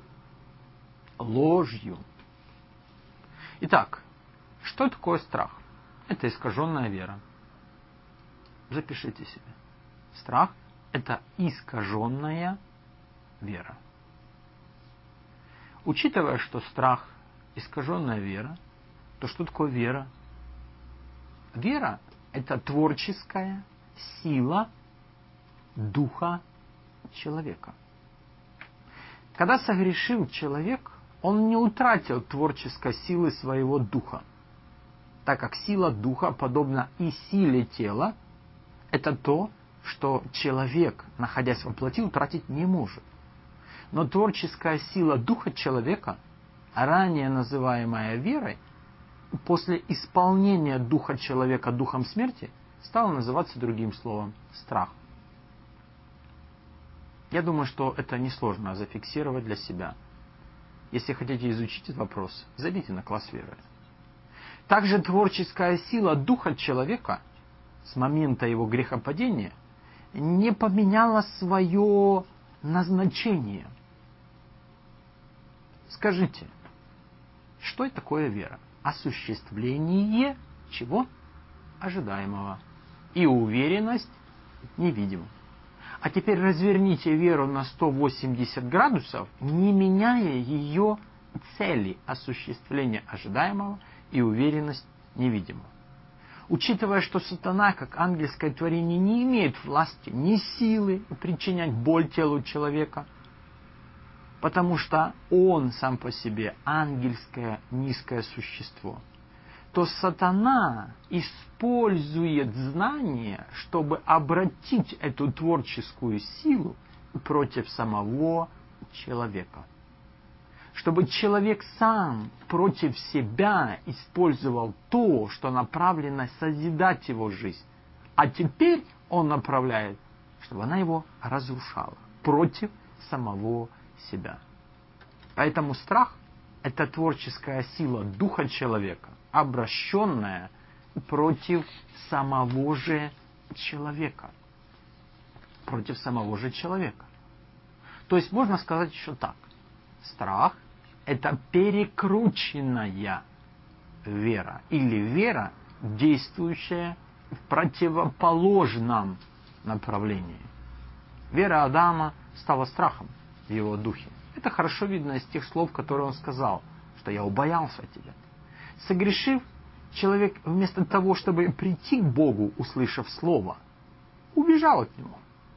Ложью. Итак, что такое страх? Это искаженная вера. Запишите себе. Страх – это искаженная вера. Учитывая, что страх – искаженная вера, то что такое вера? Вера – это творческая сила духа человека. Когда согрешил человек, он не утратил творческой силы своего духа, так как сила духа, подобно и силе тела, это то, что человек, находясь во плоти, утратить не может. Но творческая сила духа человека, ранее называемая верой, после исполнения духа человека духом смерти, стала называться другим словом – страх. Я думаю, что это несложно зафиксировать для себя. Если хотите изучить этот вопрос, зайдите на класс веры. Также творческая сила духа человека с момента его грехопадения не поменяла свое назначение. Скажите, что это такое вера? Осуществление чего? Ожидаемого. И уверенность невидимого. А теперь разверните веру на сто восемьдесят градусов, не меняя ее цели осуществления ожидаемого и уверенность невидимого. Учитывая, что сатана, как ангельское творение, не имеет власти, ни силы причинять боль телу человека, потому что он сам по себе ангельское низкое существо, то сатана использует знание, чтобы обратить эту творческую силу против самого человека. Чтобы человек сам против себя использовал то, что направлено созидать его жизнь. А теперь он направляет, чтобы она его разрушала против самого себя. Поэтому страх – это творческая сила духа человека, обращенная против самого же человека. Против самого же человека. То есть можно сказать еще так. Страх – это перекрученная вера. Или вера, действующая в противоположном направлении. Вера Адама стала страхом в его духе. Это хорошо видно из тех слов, которые он сказал, что я убоялся тебя. Согрешив, человек вместо того, чтобы прийти к Богу, услышав слово, убежал от него.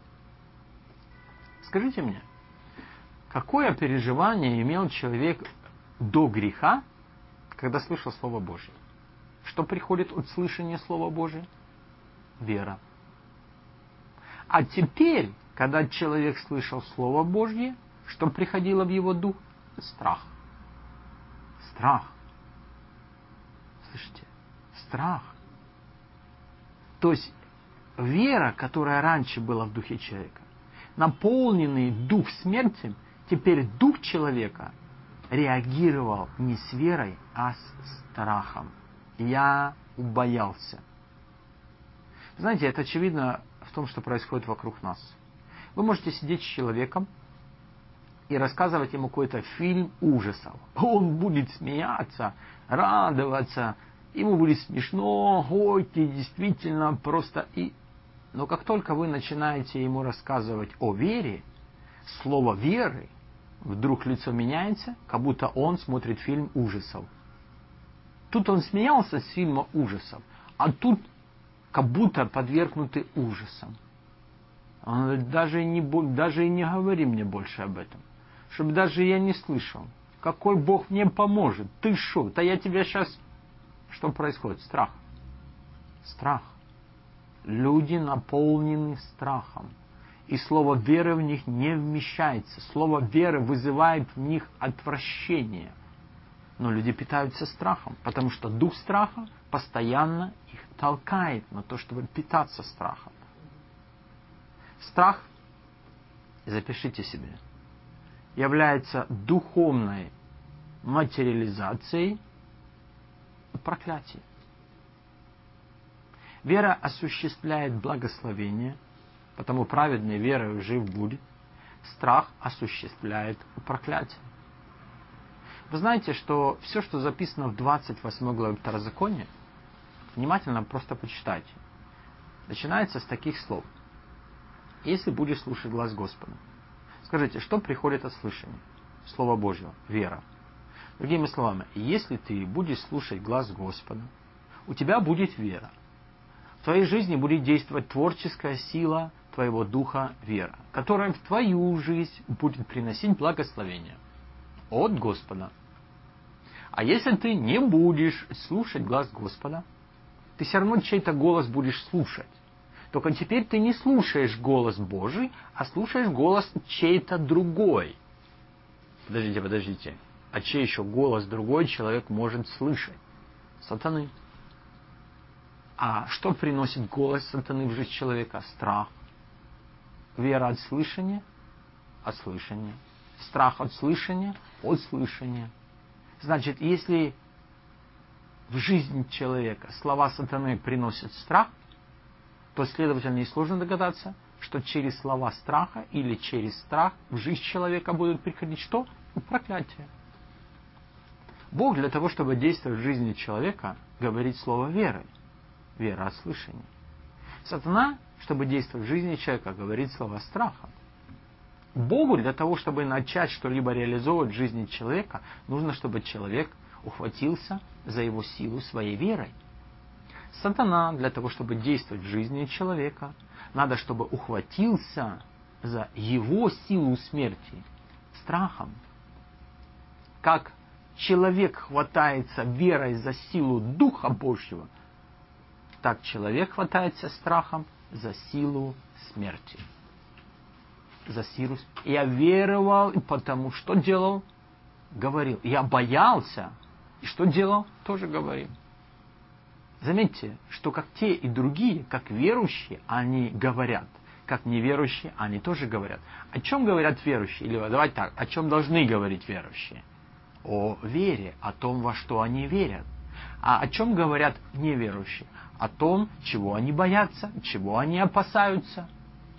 Скажите мне, какое переживание имел человек до греха, когда слышал Слово Божье? Что приходит от слышания Слова Божьего? Вера. А теперь, когда человек слышал Слово Божье, что приходило в его дух? Страх. Страх. Слышите? Страх. То есть вера, которая раньше была в духе человека, наполненный дух смерти, теперь дух человека реагировал не с верой, а с страхом. Я убоялся. Знаете, это очевидно в том, что происходит вокруг нас. Вы можете сидеть с человеком и рассказывать ему какой-то фильм ужасов. Он будет смеяться, радоваться, ему будет смешно, ой, ты действительно просто... И... Но как только вы начинаете ему рассказывать о вере, слово веры, вдруг лицо меняется, как будто он смотрит фильм ужасов. Тут он смеялся с фильма ужасов, а тут как будто подвергнуты ужасам. Он говорит, даже не, даже и не говори мне больше об этом, чтобы даже я не слышал. Какой Бог мне поможет? Ты шо? Да я тебя сейчас... Что происходит? Страх. Страх. Люди наполнены страхом. И слово веры в них не вмещается. Слово веры вызывает в них отвращение. Но люди питаются страхом, потому что дух страха постоянно их толкает на то, чтобы питаться страхом. Страх, запишите себе, является духовной материализацией проклятия. Вера осуществляет благословение, потому праведный верою жив будет. Страх осуществляет проклятие. Вы знаете, что все, что записано в двадцать восьмой главе Второзакония, внимательно просто почитайте. Начинается с таких слов. Если будешь слушать глаз Господа. Скажите, что приходит от слышания? Слово Божьего. Вера. Другими словами, если ты будешь слушать глаз Господа, у тебя будет вера. В твоей жизни будет действовать творческая сила твоего духа вера, которая в твою жизнь будет приносить благословение от Господа. А если ты не будешь слушать глаз Господа, ты все равно чей-то голос будешь слушать. Только теперь ты не слушаешь голос Божий, а слушаешь голос чей-то другой. Подождите, подождите. А чей еще голос другой человек может слышать? Сатаны. А что приносит голос сатаны в жизнь человека? Страх. Вера от слышания? От слышания. Страх от слышания? От слышания. Значит, если в жизнь человека слова сатаны приносят страх, то, следовательно, несложно догадаться, что через слова страха или через страх в жизнь человека будут приходить что? Проклятие. Бог для того, чтобы действовать в жизни человека, говорит слово верой. Вера от слышания. Сатана, чтобы действовать в жизни человека, говорит слова страха. Богу для того, чтобы начать что-либо реализовывать в жизни человека, нужно, чтобы человек ухватился за его силу своей верой. Сатана, для того, чтобы действовать в жизни человека, надо, чтобы ухватился за его силу смерти страхом. Как человек хватается верой за силу Духа Божьего, так человек хватается страхом за силу смерти. За силу... Я веровал, и потому что делал? Говорил. Я боялся, и что делал? Тоже говорил. Заметьте, что как те и другие, как верующие, они говорят. Как неверующие, они тоже говорят. О чем говорят верующие? Или давайте так, о чем должны говорить верующие? О вере, о том, во что они верят. А о чем говорят неверующие? О том, чего они боятся, чего они опасаются.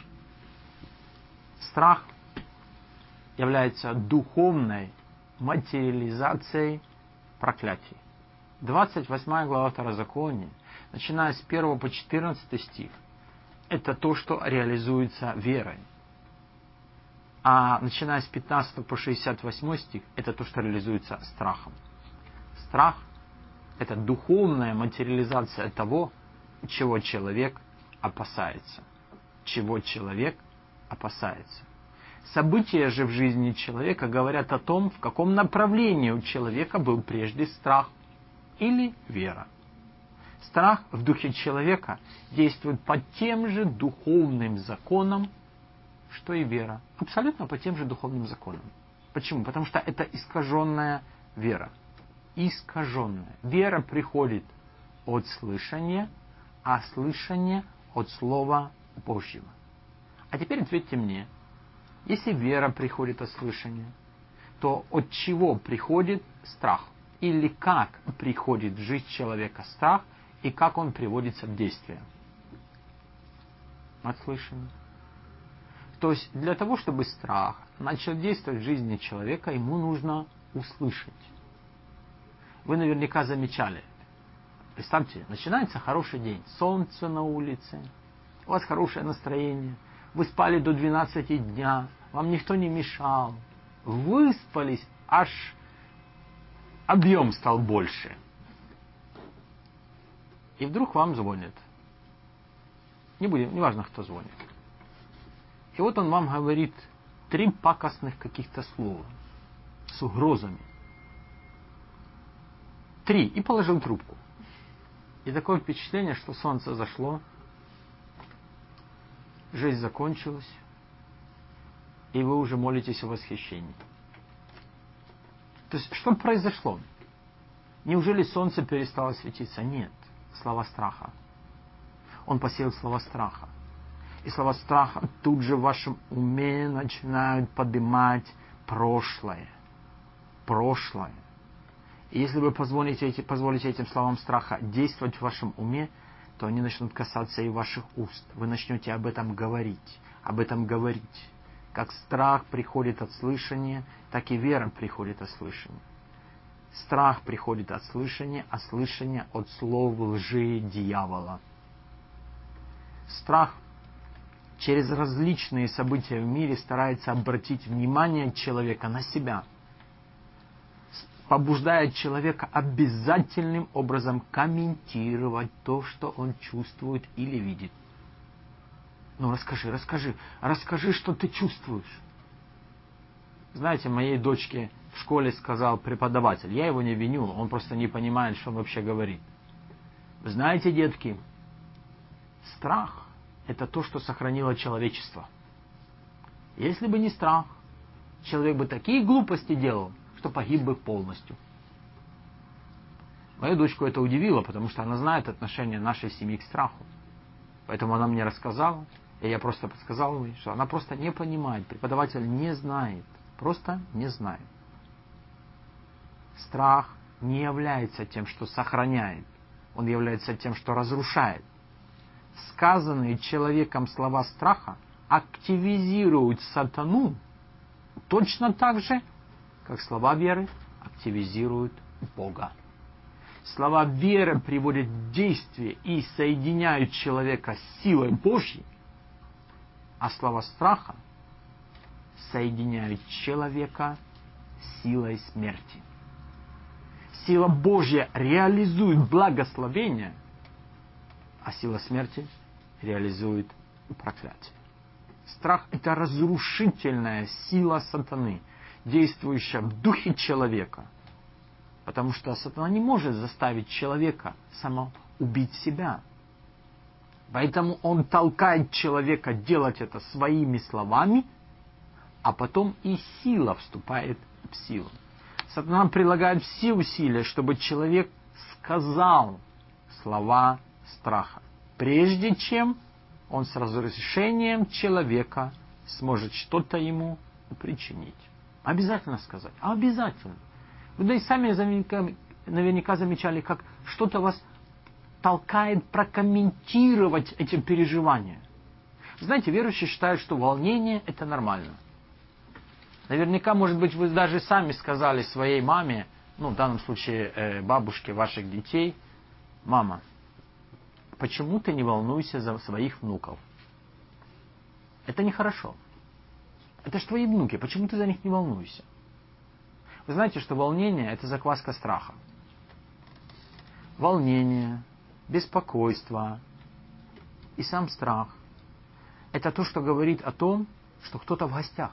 Страх является духовной материализацией проклятий. двадцать восьмая глава Второзакония, начиная с первого по четырнадцатый стих, это то, что реализуется верой. А начиная с пятнадцатого по шестьдесят восьмой стих, это то, что реализуется страхом. Страх – это духовная материализация того, чего человек опасается. Чего человек опасается. События же в жизни человека говорят о том, в каком направлении у человека был прежде страх или вера. Страх в духе человека действует по тем же духовным законам, что и вера. Абсолютно по тем же духовным законам. Почему? Потому что это искаженная вера. Искаженная. Вера приходит от слышания, а слышание от Слова Божьего. А теперь ответьте мне, если вера приходит от слышания, то от чего приходит страх? Или как приходит в жизнь человека страх, и как он приводится в действие? От слышания. То есть для того, чтобы страх начал действовать в жизни человека, ему нужно услышать. Вы наверняка замечали. Представьте, начинается хороший день, солнце на улице, у вас хорошее настроение, вы спали до двенадцати дня, вам никто не мешал, выспались, аж объем стал больше. И вдруг вам звонят. Не будем, не важно, кто звонит. И вот он вам говорит три пакостных каких-то слова с угрозами. Три. И положил трубку. И такое впечатление, что солнце зашло, жизнь закончилась, и вы уже молитесь о восхищении. То есть, что произошло? Неужели солнце перестало светиться? Нет. Слова страха. Он посеял слова страха. И слова страха тут же в вашем уме начинают поднимать прошлое. Прошлое. И если вы позволите, позволите этим словам страха действовать в вашем уме, то они начнут касаться и ваших уст. Вы начнете об этом говорить. Об этом говорить. Как страх приходит от слышания, так и вера приходит от слышания. Страх приходит от слышания, а слышание от слов лжи дьявола. Страх через различные события в мире старается обратить внимание человека на себя, побуждает человека обязательным образом комментировать то, что он чувствует или видит. Ну, расскажи, расскажи, расскажи, что ты чувствуешь. Знаете, моей дочке в школе сказал преподаватель, я его не виню, он просто не понимает, что он вообще говорит. Вы знаете, детки, страх – это то, что сохранило человечество. Если бы не страх, человек бы такие глупости делал, что погиб бы полностью. Мою дочку это удивило, потому что она знает отношение нашей семьи к страху. Поэтому она мне рассказала, и я просто подсказал ей, что она просто не понимает, преподаватель не знает, просто не знает. Страх не является тем, что сохраняет, он является тем, что разрушает. Сказанные человеком слова страха активизируют сатану точно так же, как слова веры активизируют Бога. Слова веры приводят в действие и соединяют человека с силой Божьей, а слова страха соединяют человека с силой смерти. Сила Божья реализует благословение, а сила смерти реализует проклятие. Страх – это разрушительная сила сатаны, действующая в духе человека. Потому что сатана не может заставить человека самоубить себя. Поэтому он толкает человека делать это своими словами, а потом и сила вступает в силу. Сатана прилагает все усилия, чтобы человек сказал слова страха, прежде чем он с разрешением человека сможет что-то ему причинить. Обязательно сказать. Обязательно. Вы да и сами наверняка замечали, как что-то вас толкает прокомментировать эти переживания. Знаете, верующие считают, что волнение – это нормально. Наверняка, может быть, вы даже сами сказали своей маме, ну, в данном случае э, бабушке ваших детей: «Мама, почему ты не волнуешься за своих внуков? Это нехорошо. Это же твои внуки, почему ты за них не волнуешься?» Вы знаете, что волнение – это закваска страха. Волнение, беспокойство и сам страх – это то, что говорит о том, что кто-то в гостях.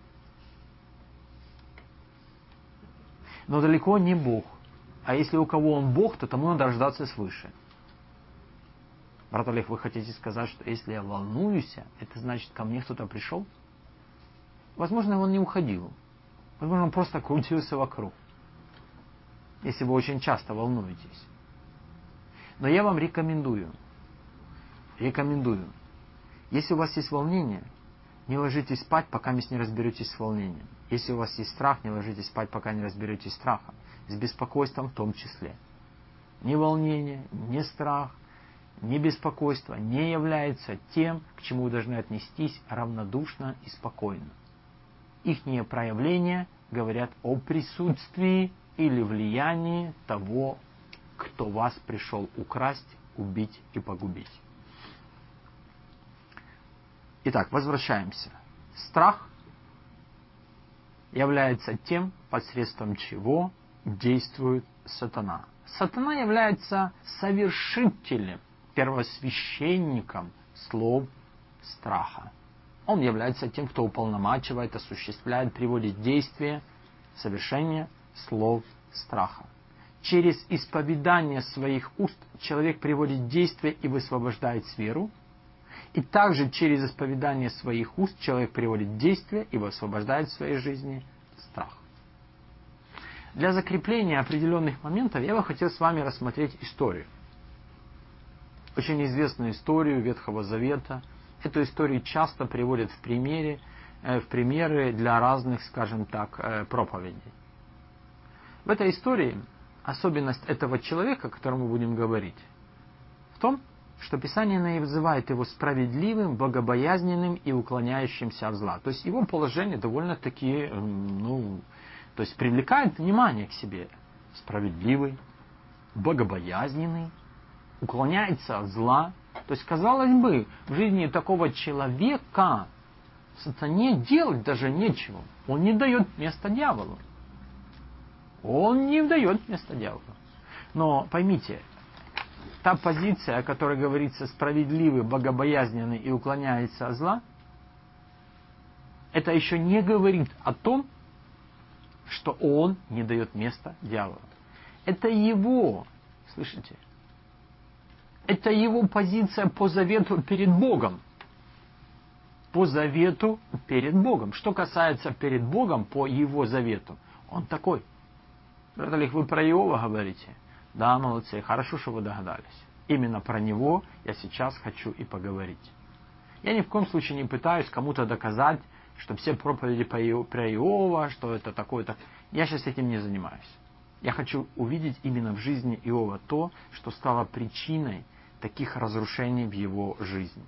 Но далеко не Бог. А если у кого он Бог, то тому надо рождаться свыше. Брат Олег, вы хотите сказать, что если я волнуюсь, это значит, ко мне кто-то пришел? Возможно, он не уходил. Возможно, он просто крутился вокруг. Если вы очень часто волнуетесь. Но я вам рекомендую, рекомендую, если у вас есть волнение, не ложитесь спать, пока не разберетесь с волнением. Если у вас есть страх, не ложитесь спать, пока не разберетесь с страхом. С беспокойством в том числе. Ни волнение, ни страх, ни беспокойство не является тем, к чему вы должны отнестись равнодушно и спокойно. Ихние проявления говорят о присутствии или влиянии того, кто вас пришел украсть, убить и погубить. Итак, возвращаемся. Страх является тем, посредством чего действует сатана. Сатана является совершителем, первосвященником слов страха. Он является тем, кто уполномачивает, осуществляет, приводит в действие совершение слов страха. Через исповедание своих уст человек приводит в действие и высвобождает сферу. И также через исповедание своих уст человек приводит в действие и высвобождает в своей жизни страх. Для закрепления определенных моментов я бы хотел с вами рассмотреть историю. Очень известную историю Ветхого Завета. Эту историю часто приводят в, примере, в примеры для разных, скажем так, проповедей. В этой истории особенность этого человека, о котором мы будем говорить, в том, что Писание называет его справедливым, богобоязненным и уклоняющимся от зла. То есть его положение довольно-таки, ну, то есть привлекает внимание к себе. Справедливый, богобоязненный, уклоняется от зла. То есть, казалось бы, в жизни такого человека сатане делать даже нечего. Он не дает места дьяволу. Он не дает места дьяволу. Но поймите, та позиция, о которой говорится справедливый, богобоязненный и уклоняется от зла, это еще не говорит о том, что он не дает места дьяволу. Это его, слышите, это его позиция по завету перед Богом. По завету перед Богом. Что касается перед Богом, по его завету, он такой. Брат Олег, вы про Иова говорите? Да, молодцы, хорошо, что вы догадались. Именно про него я сейчас хочу и поговорить. Я ни в коем случае не пытаюсь кому-то доказать, что все проповеди про Иова, что это такое-то. Я сейчас этим не занимаюсь. Я хочу увидеть именно в жизни Иова то, что стало причиной таких разрушений в его жизни.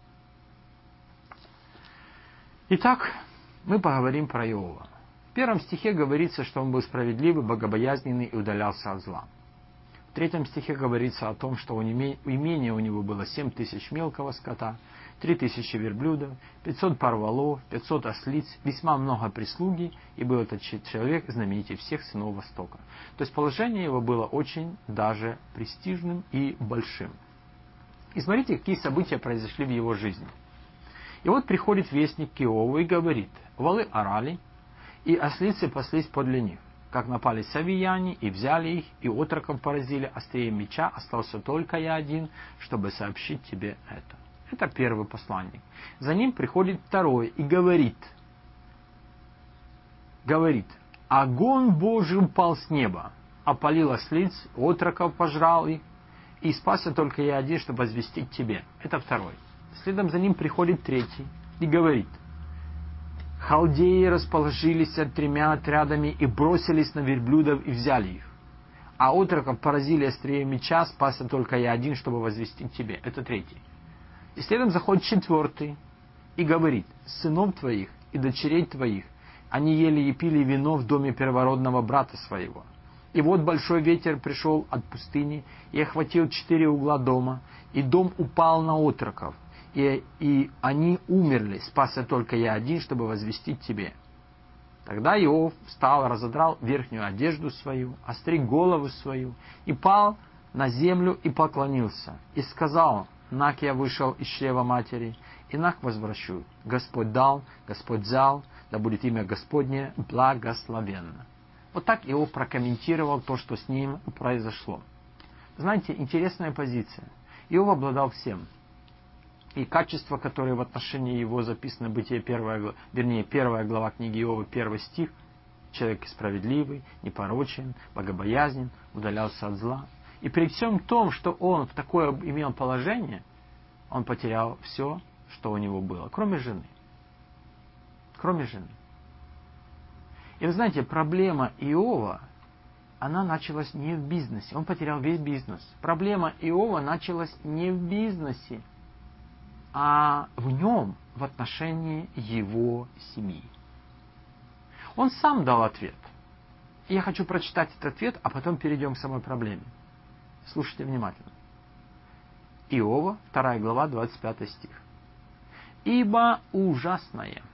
Итак, мы поговорим про Иова. В первом стихе говорится, что он был справедливый, богобоязненный и удалялся от зла. В третьем стихе говорится о том, что у имения у него было семь тысяч мелкого скота, три тысячи верблюдов, пятьсот пар валов, пятьсот ослиц, весьма много прислуги, и был этот человек знаменитей всех сынов Востока. То есть положение его было очень даже престижным и большим. И смотрите, какие события произошли в его жизни. И вот приходит вестник к Иову и говорит: валы орали, и ослицы паслись подле них. Как напали савияне, и взяли их, и отроков поразили острием меча, остался только я один, чтобы сообщить тебе это. Это первый посланник. За ним приходит второй и говорит, говорит, огонь Божий упал с неба, опалил ослиц, отроков пожрал их, и спасся только я один, чтобы возвестить тебе. Это второй. Следом за ним приходит третий и говорит, халдеи расположились тремя отрядами и бросились на верблюдов и взяли их. а отроков поразили острее меча, спасся только я один, чтобы возвестить тебе. Это третий. И следом заходит четвертый и говорит: сынов твоих и дочерей твоих они ели и пили вино в доме первородного брата своего. И вот большой ветер пришел от пустыни и охватил четыре угла дома, и дом упал на отроков, и, и они умерли, спасся только я один, чтобы возвестить тебе. Тогда Иов встал, разодрал верхнюю одежду свою, остриг голову свою, и пал на землю и поклонился, и сказал: нак я вышел из чрева матери, и нак возвращу. Господь дал, Господь взял, да будет имя Господне благословенно. Вот так Иов прокомментировал то, что с ним произошло. Знаете, интересная позиция. Иов обладал всем. И качества, которые в отношении его записаны в Бытие первая глава, вернее, первая глава книги Иова, первый стих. Человек справедливый, непорочен, богобоязнен, удалялся от зла. И при всем том, что он в такое имел положение, он потерял все, что у него было, кроме жены. Кроме жены. И вы знаете, проблема Иова, она началась не в бизнесе. Он потерял весь бизнес. Проблема Иова началась не в бизнесе, а в нем, в отношении его семьи. Он сам дал ответ. И я хочу прочитать этот ответ, а потом перейдем к самой проблеме. Слушайте внимательно. Иова, вторая глава, двадцать пятый стих. «Ибо ужасное,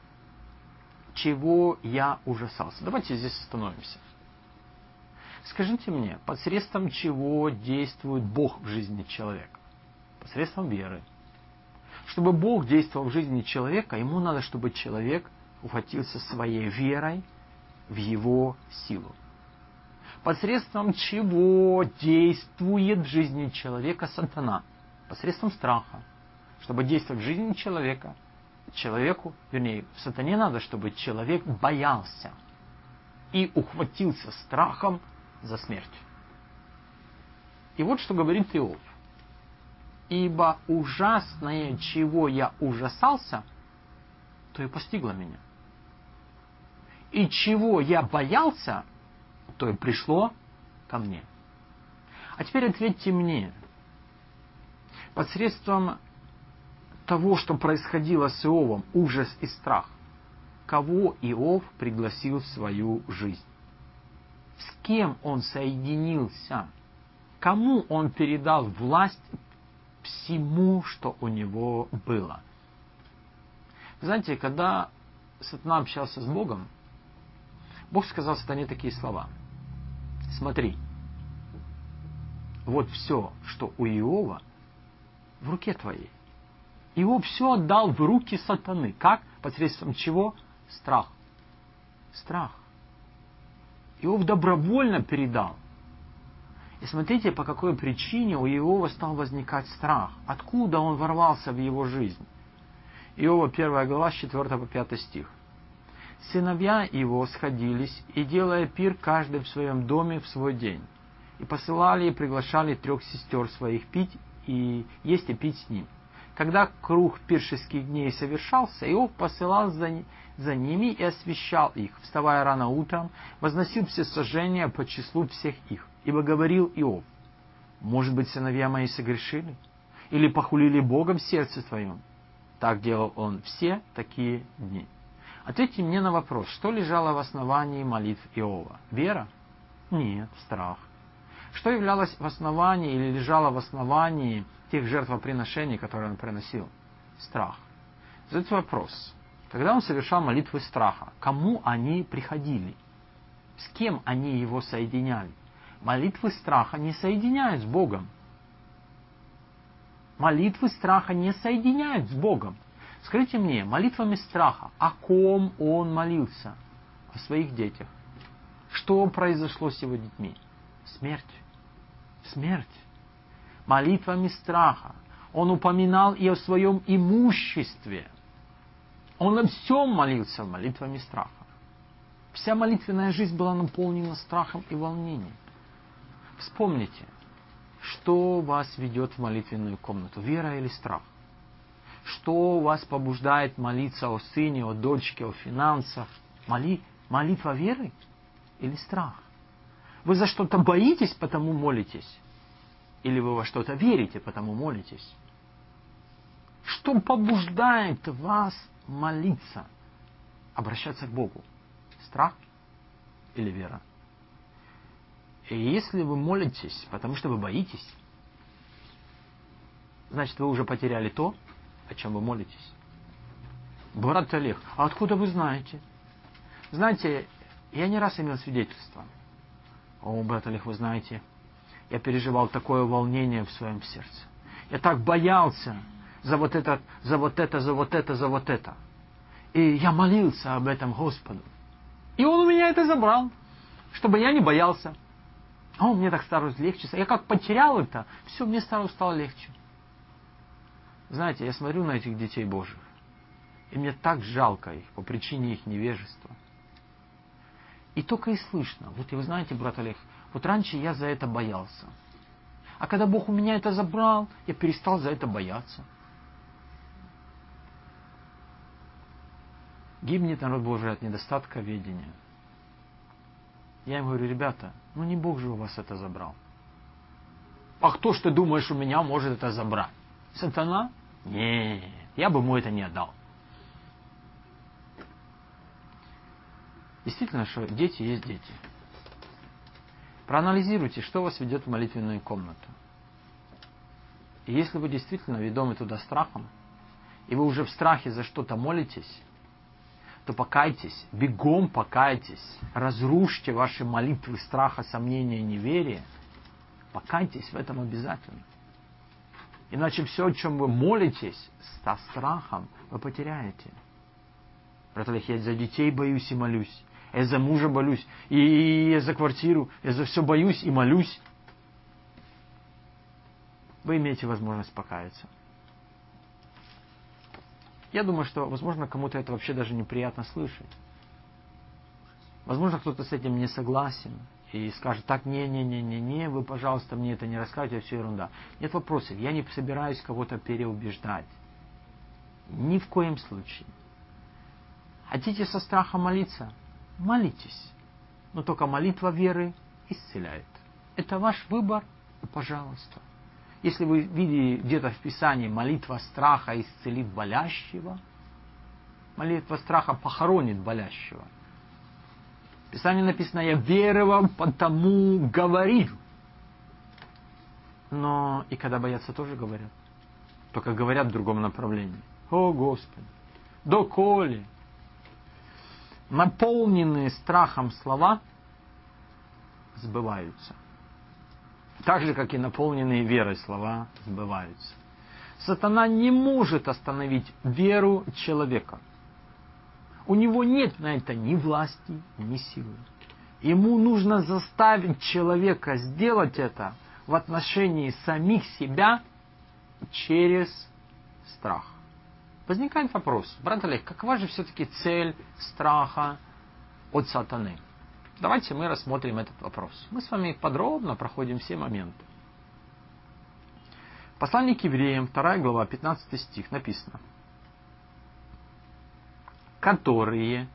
чего я ужасался». Давайте здесь остановимся. Скажите мне, посредством чего действует Бог в жизни человека? Посредством веры. Чтобы Бог действовал в жизни человека, ему надо, чтобы человек ухватился своей верой в его силу. Посредством чего действует в жизни человека сатана? Посредством страха. Чтобы действовать в жизни человека, человеку, вернее, в сатане надо, чтобы человек боялся и ухватился страхом за смерть. И вот что говорит Иов. «Ибо ужасное, чего я ужасался, то и постигло меня. И чего я боялся, то и пришло ко мне». А теперь ответьте мне, посредством того, что происходило с Иовом, ужас и страх, кого Иов пригласил в свою жизнь? С кем он соединился? Кому он передал власть всему, что у него было? Знаете, когда сатана общался с Богом, Бог сказал сатане такие слова. Смотри, вот все, что у Иова, в руке твоей. Иов все отдал в руки сатаны. Как? Посредством чего? Страх. Страх. Иов добровольно передал. И смотрите, по какой причине у Иова стал возникать страх. Откуда он ворвался в его жизнь. Иова первая глава, с четвёртого по пятый стих. «Сыновья его сходились, и, делая пир, каждый в своем доме в свой день, и посылали и приглашали трех сестер своих пить и есть и пить с ним. Когда круг пиршеских дней совершался, Иов посылал за, за ними и освещал их, вставая рано утром, возносил все сожжения по числу всех их. Ибо говорил Иов: может быть, сыновья мои согрешили? Или похулили Бога в сердце твоем? Так делал он все такие дни». Ответьте мне на вопрос, что лежало в основании молитв Иова? Вера? Нет, страх. Что являлось в основании или лежало в основании тех жертвоприношений, которые он приносил? Страх. Задайте вопрос. Когда он совершал молитвы страха, кому они приходили? С кем они его соединяли? Молитвы страха не соединяют с Богом. Молитвы страха не соединяют с Богом. Скажите мне, молитвами страха, о ком он молился? О своих детях. Что произошло с его детьми? Смерть. Смерть. Молитвами страха. Он упоминал и о своем имуществе. Он о всем молился молитвами страха. Вся молитвенная жизнь была наполнена страхом и волнением. Вспомните, что вас ведет в молитвенную комнату, вера или страх? Что вас побуждает молиться о сыне, о дочке, о финансах? Моли... Молитва веры или страх? Вы за что-то боитесь, потому молитесь? Или вы во что-то верите, потому молитесь? Что побуждает вас молиться, обращаться к Богу? Страх или вера? И если вы молитесь, потому что вы боитесь, значит, вы уже потеряли то, о чем вы молитесь. Брат Олег, а откуда вы знаете? Знаете, я не раз имел свидетельство. О, брат Олег, вы знаете, я переживал такое волнение в своем сердце. Я так боялся за вот это, за вот это, за вот это, за вот это. И я молился об этом Господу. И Он у меня это забрал, чтобы я не боялся. А он мне так стало легче. Я как потерял это, все, мне стало, стало легче. Знаете, я смотрю на этих детей Божьих, и мне так жалко их по причине их невежества. И только и слышно. Вот и вы знаете, брат Олег, вот раньше я за это боялся. А когда Бог у меня это забрал, я перестал за это бояться. Гибнет народ Божий от недостатка ведения. Я им говорю, ребята, ну не Бог же у вас это забрал. А кто ж ты думаешь, у меня может это забрать? Сатана? Нет, я бы ему это не отдал. Действительно, что дети есть дети. Проанализируйте, что вас ведет в молитвенную комнату. И если вы действительно ведомы туда страхом, и вы уже в страхе за что-то молитесь, то покайтесь, бегом покайтесь, разрушьте ваши молитвы страха, сомнения, неверия. Покайтесь в этом обязательно. Иначе все, о чем вы молитесь, со страхом, вы потеряете. Брат Олег, я за детей боюсь и молюсь. Я за мужа боюсь. И я за квартиру. Я за все боюсь и молюсь. Вы имеете возможность покаяться. Я думаю, что, возможно, кому-то это вообще даже неприятно слышать. Возможно, кто-то с этим не согласен и скажет, так, не-не-не-не-не, вы, пожалуйста, мне это не рассказывайте, все ерунда. Нет вопросов, я не собираюсь кого-то переубеждать. Ни в коем случае. Хотите со страхом молиться? Молитесь. Но только молитва веры исцеляет. Это ваш выбор, и пожалуйста. Если вы видели где-то в Писании молитва страха исцелит болящего, молитва страха похоронит болящего. В Писании написано, я веровал, потому говорил. Но и когда боятся, тоже говорят. Только говорят в другом направлении. О, Господи, доколе? Наполненные страхом слова сбываются. Так же, как и наполненные верой слова сбываются. Сатана не может остановить веру человека. У него нет на это ни власти, ни силы. Ему нужно заставить человека сделать это в отношении самих себя через страх. Возникает вопрос, брат Олег, какова же все-таки цель страха от сатаны? Давайте мы рассмотрим этот вопрос. Мы с вами подробно проходим все моменты. Послание к евреям, вторая глава, пятнадцатый стих, написано. Которые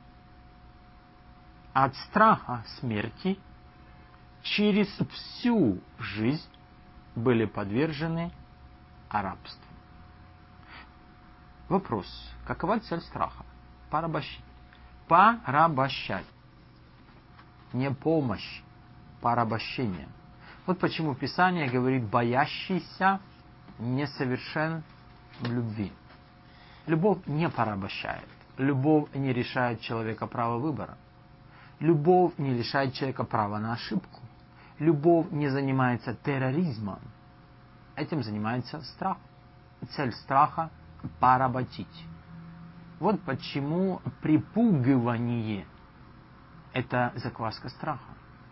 от страха смерти через всю жизнь были подвержены рабству. Вопрос. Какова цель страха? Порабощить. Порабощать. Не помощь, порабощение. Вот почему Писание говорит, боящийся несовершен в любви. Любовь не порабощает. Любовь не решает человека права выбора. Любовь не лишает человека права на ошибку. Любовь не занимается терроризмом. Этим занимается страх. Цель страха – поработить. Вот почему припугивание – это закваска страха.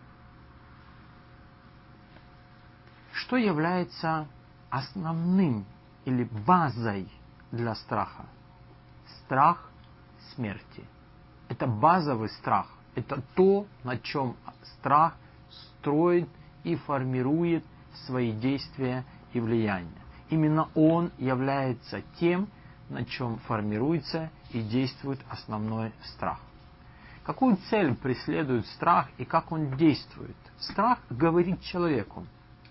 Что является основным или базой для страха? Страх смерти. Это базовый страх. Это то, на чем страх строит и формирует свои действия и влияния. Именно он является тем, на чем формируется и действует основной страх. Какую цель преследует страх и как он действует? Страх говорит человеку: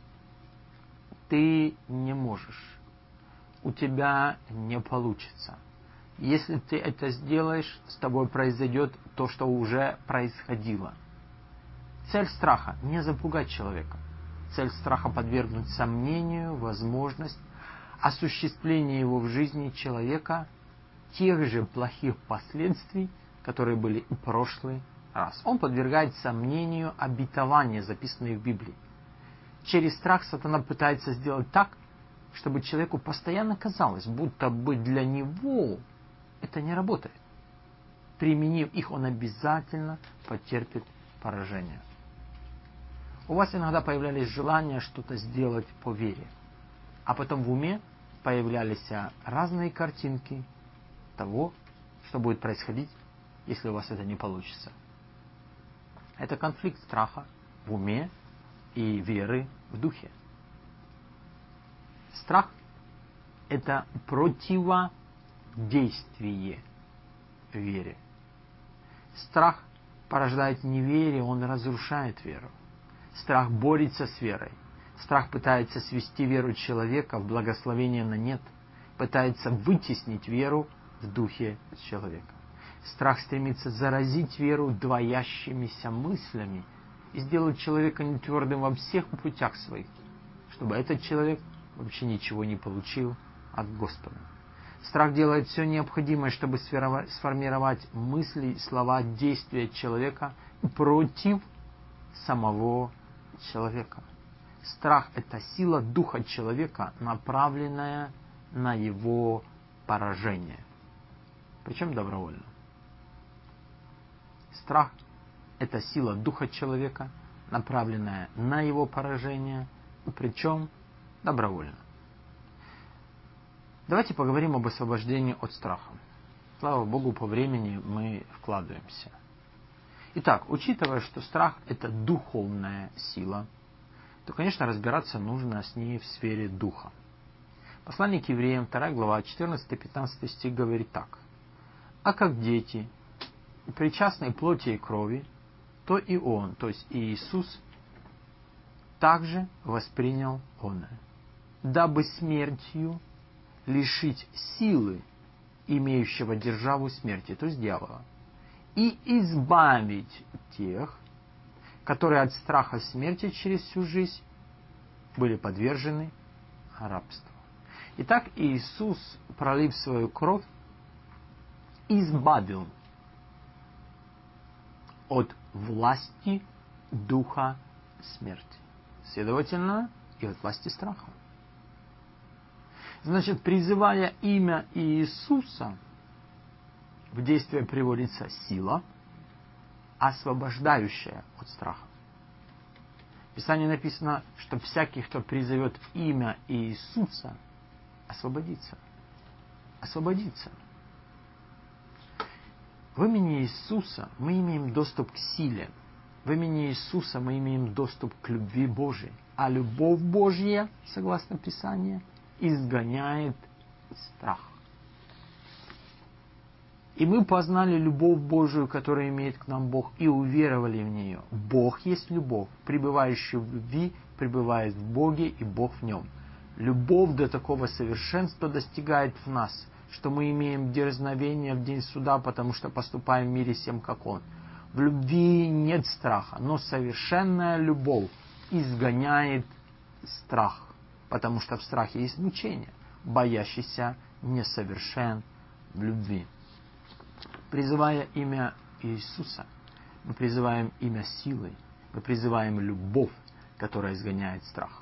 ты не можешь, у тебя не получится. Если ты это сделаешь, с тобой произойдет то, что уже происходило. Цель страха – не запугать человека. Цель страха – подвергнуть сомнению возможность осуществления его в жизни человека тех же плохих последствий, которые были в прошлый раз. Он подвергает сомнению обетования, записанные в Библии. Через страх сатана пытается сделать так, чтобы человеку постоянно казалось, будто бы для него это не работает. Применив их, он обязательно потерпит поражение. У вас иногда появлялись желания что-то сделать по вере, а потом в уме появлялись разные картинки того, что будет происходить, если у вас это не получится. Это конфликт страха в уме и веры в духе. Страх – это противодействие вере. Страх порождает неверие, он разрушает веру. Страх борется с верой. Страх пытается свести веру человека в благословение на нет, пытается вытеснить веру в духе человека. Страх стремится заразить веру двоящимися мыслями и сделать человека нетвердым во всех путях своих, чтобы этот человек вообще ничего не получил от Господа. Страх делает все необходимое, чтобы сформировать мысли, слова, действия человека против самого человека. Страх – это сила духа человека, направленная на его поражение. Причем добровольно. Страх – это сила духа человека, направленная на его поражение, причем добровольно. Давайте поговорим об освобождении от страха. Слава Богу, по времени мы вкладываемся. Итак, учитывая, что страх – это духовная сила, то, конечно, разбираться нужно с ней в сфере духа. Послание к евреям, вторая глава, четырнадцатый-пятнадцатый стих говорит так. «А как дети, причастные плоти и крови, то и Он, то есть и Иисус, также воспринял он, дабы смертью лишить силы имеющего державу смерти, то есть дьявола, и избавить тех, которые от страха смерти через всю жизнь были подвержены рабству». Итак, Иисус, пролив свою кровь, избавил от власти духа смерти. Следовательно, и от власти страха. Значит, призывая имя Иисуса, в действие приводится сила, освобождающая от страха. В Писании написано, что всякий, кто призовет имя Иисуса, освободится. Освободится. В имени Иисуса мы имеем доступ к силе. В имени Иисуса мы имеем доступ к любви Божией. А любовь Божья, согласно Писанию, изгоняет страх. И мы познали любовь Божию, которую имеет к нам Бог, и уверовали в нее. Бог есть любовь. Пребывающий в любви пребывает в Боге, и Бог в нем. Любовь до такого совершенства достигает в нас, что мы имеем дерзновение в день суда, потому что поступаем в мире всем, как Он. В любви нет страха, но совершенная любовь изгоняет страх, потому что в страхе есть мучение. Боящийся несовершен в любви. Призывая имя Иисуса, мы призываем имя силы, мы призываем любовь, которая изгоняет страх.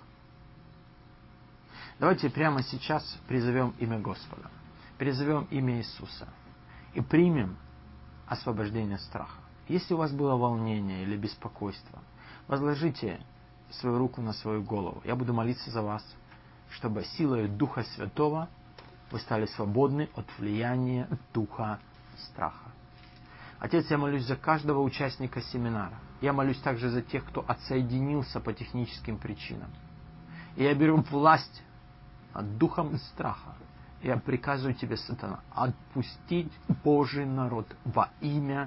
Давайте прямо сейчас призовем имя Господа, призовем имя Иисуса и примем освобождение от страха. Если у вас было волнение или беспокойство, возложите свою руку на свою голову. Я буду молиться за вас, чтобы силой Духа Святого вы стали свободны от влияния Духа страха. Отец, я молюсь за каждого участника семинара. Я молюсь также за тех, кто отсоединился по техническим причинам. И я беру власть над духом страха. Я приказываю тебе, сатана, отпустить Божий народ во имя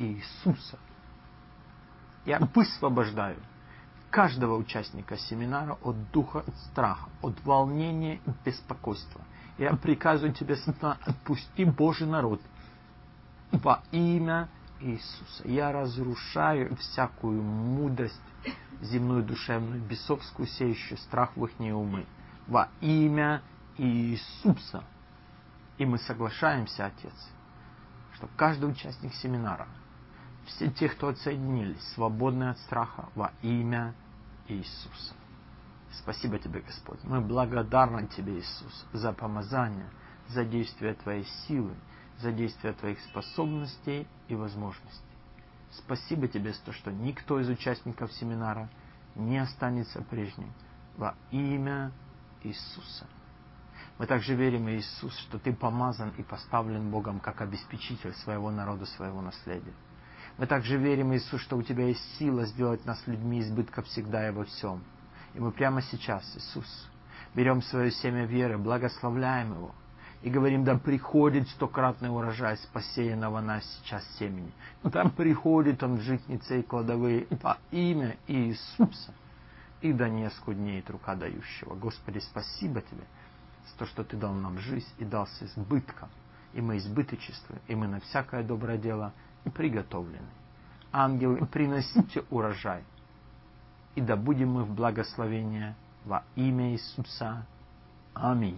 Иисуса. Я высвобождаю каждого участника семинара от духа страха, от волнения и беспокойства. Я приказываю тебе, сатана, отпусти Божий народ во имя Иисуса. Я разрушаю всякую мудрость земную, душевную, бесовскую, сеющую страх в их умы. Во имя Иисуса. И мы соглашаемся, Отец, что каждый участник семинара, все те, кто отсоединились, свободны от страха во имя Иисуса. Спасибо Тебе, Господь. Мы благодарны Тебе, Иисус, за помазание, за действие Твоей силы, за действие Твоих способностей и возможностей. Спасибо Тебе за то, что никто из участников семинара не останется прежним во имя Иисуса. Мы также верим, Иисус, что Ты помазан и поставлен Богом как обеспечитель своего народа, своего наследия. Мы также верим, Иисус, что у Тебя есть сила сделать нас людьми избытка всегда и во всем. И мы прямо сейчас, Иисус, берем свое семя веры, благословляем его и говорим: да приходит стократный урожай посеянного нас сейчас семени. Да приходит он в житницы и кладовые во имя Иисуса. И да не оскуднеет рука дающего. Господи, спасибо Тебе за то, что Ты дал нам жизнь и дал с избытком. И мы избыточествуем, и мы на всякое доброе дело и приготовлены. Ангелы, приносите урожай, и да будем мы в благословение во имя Иисуса. Аминь.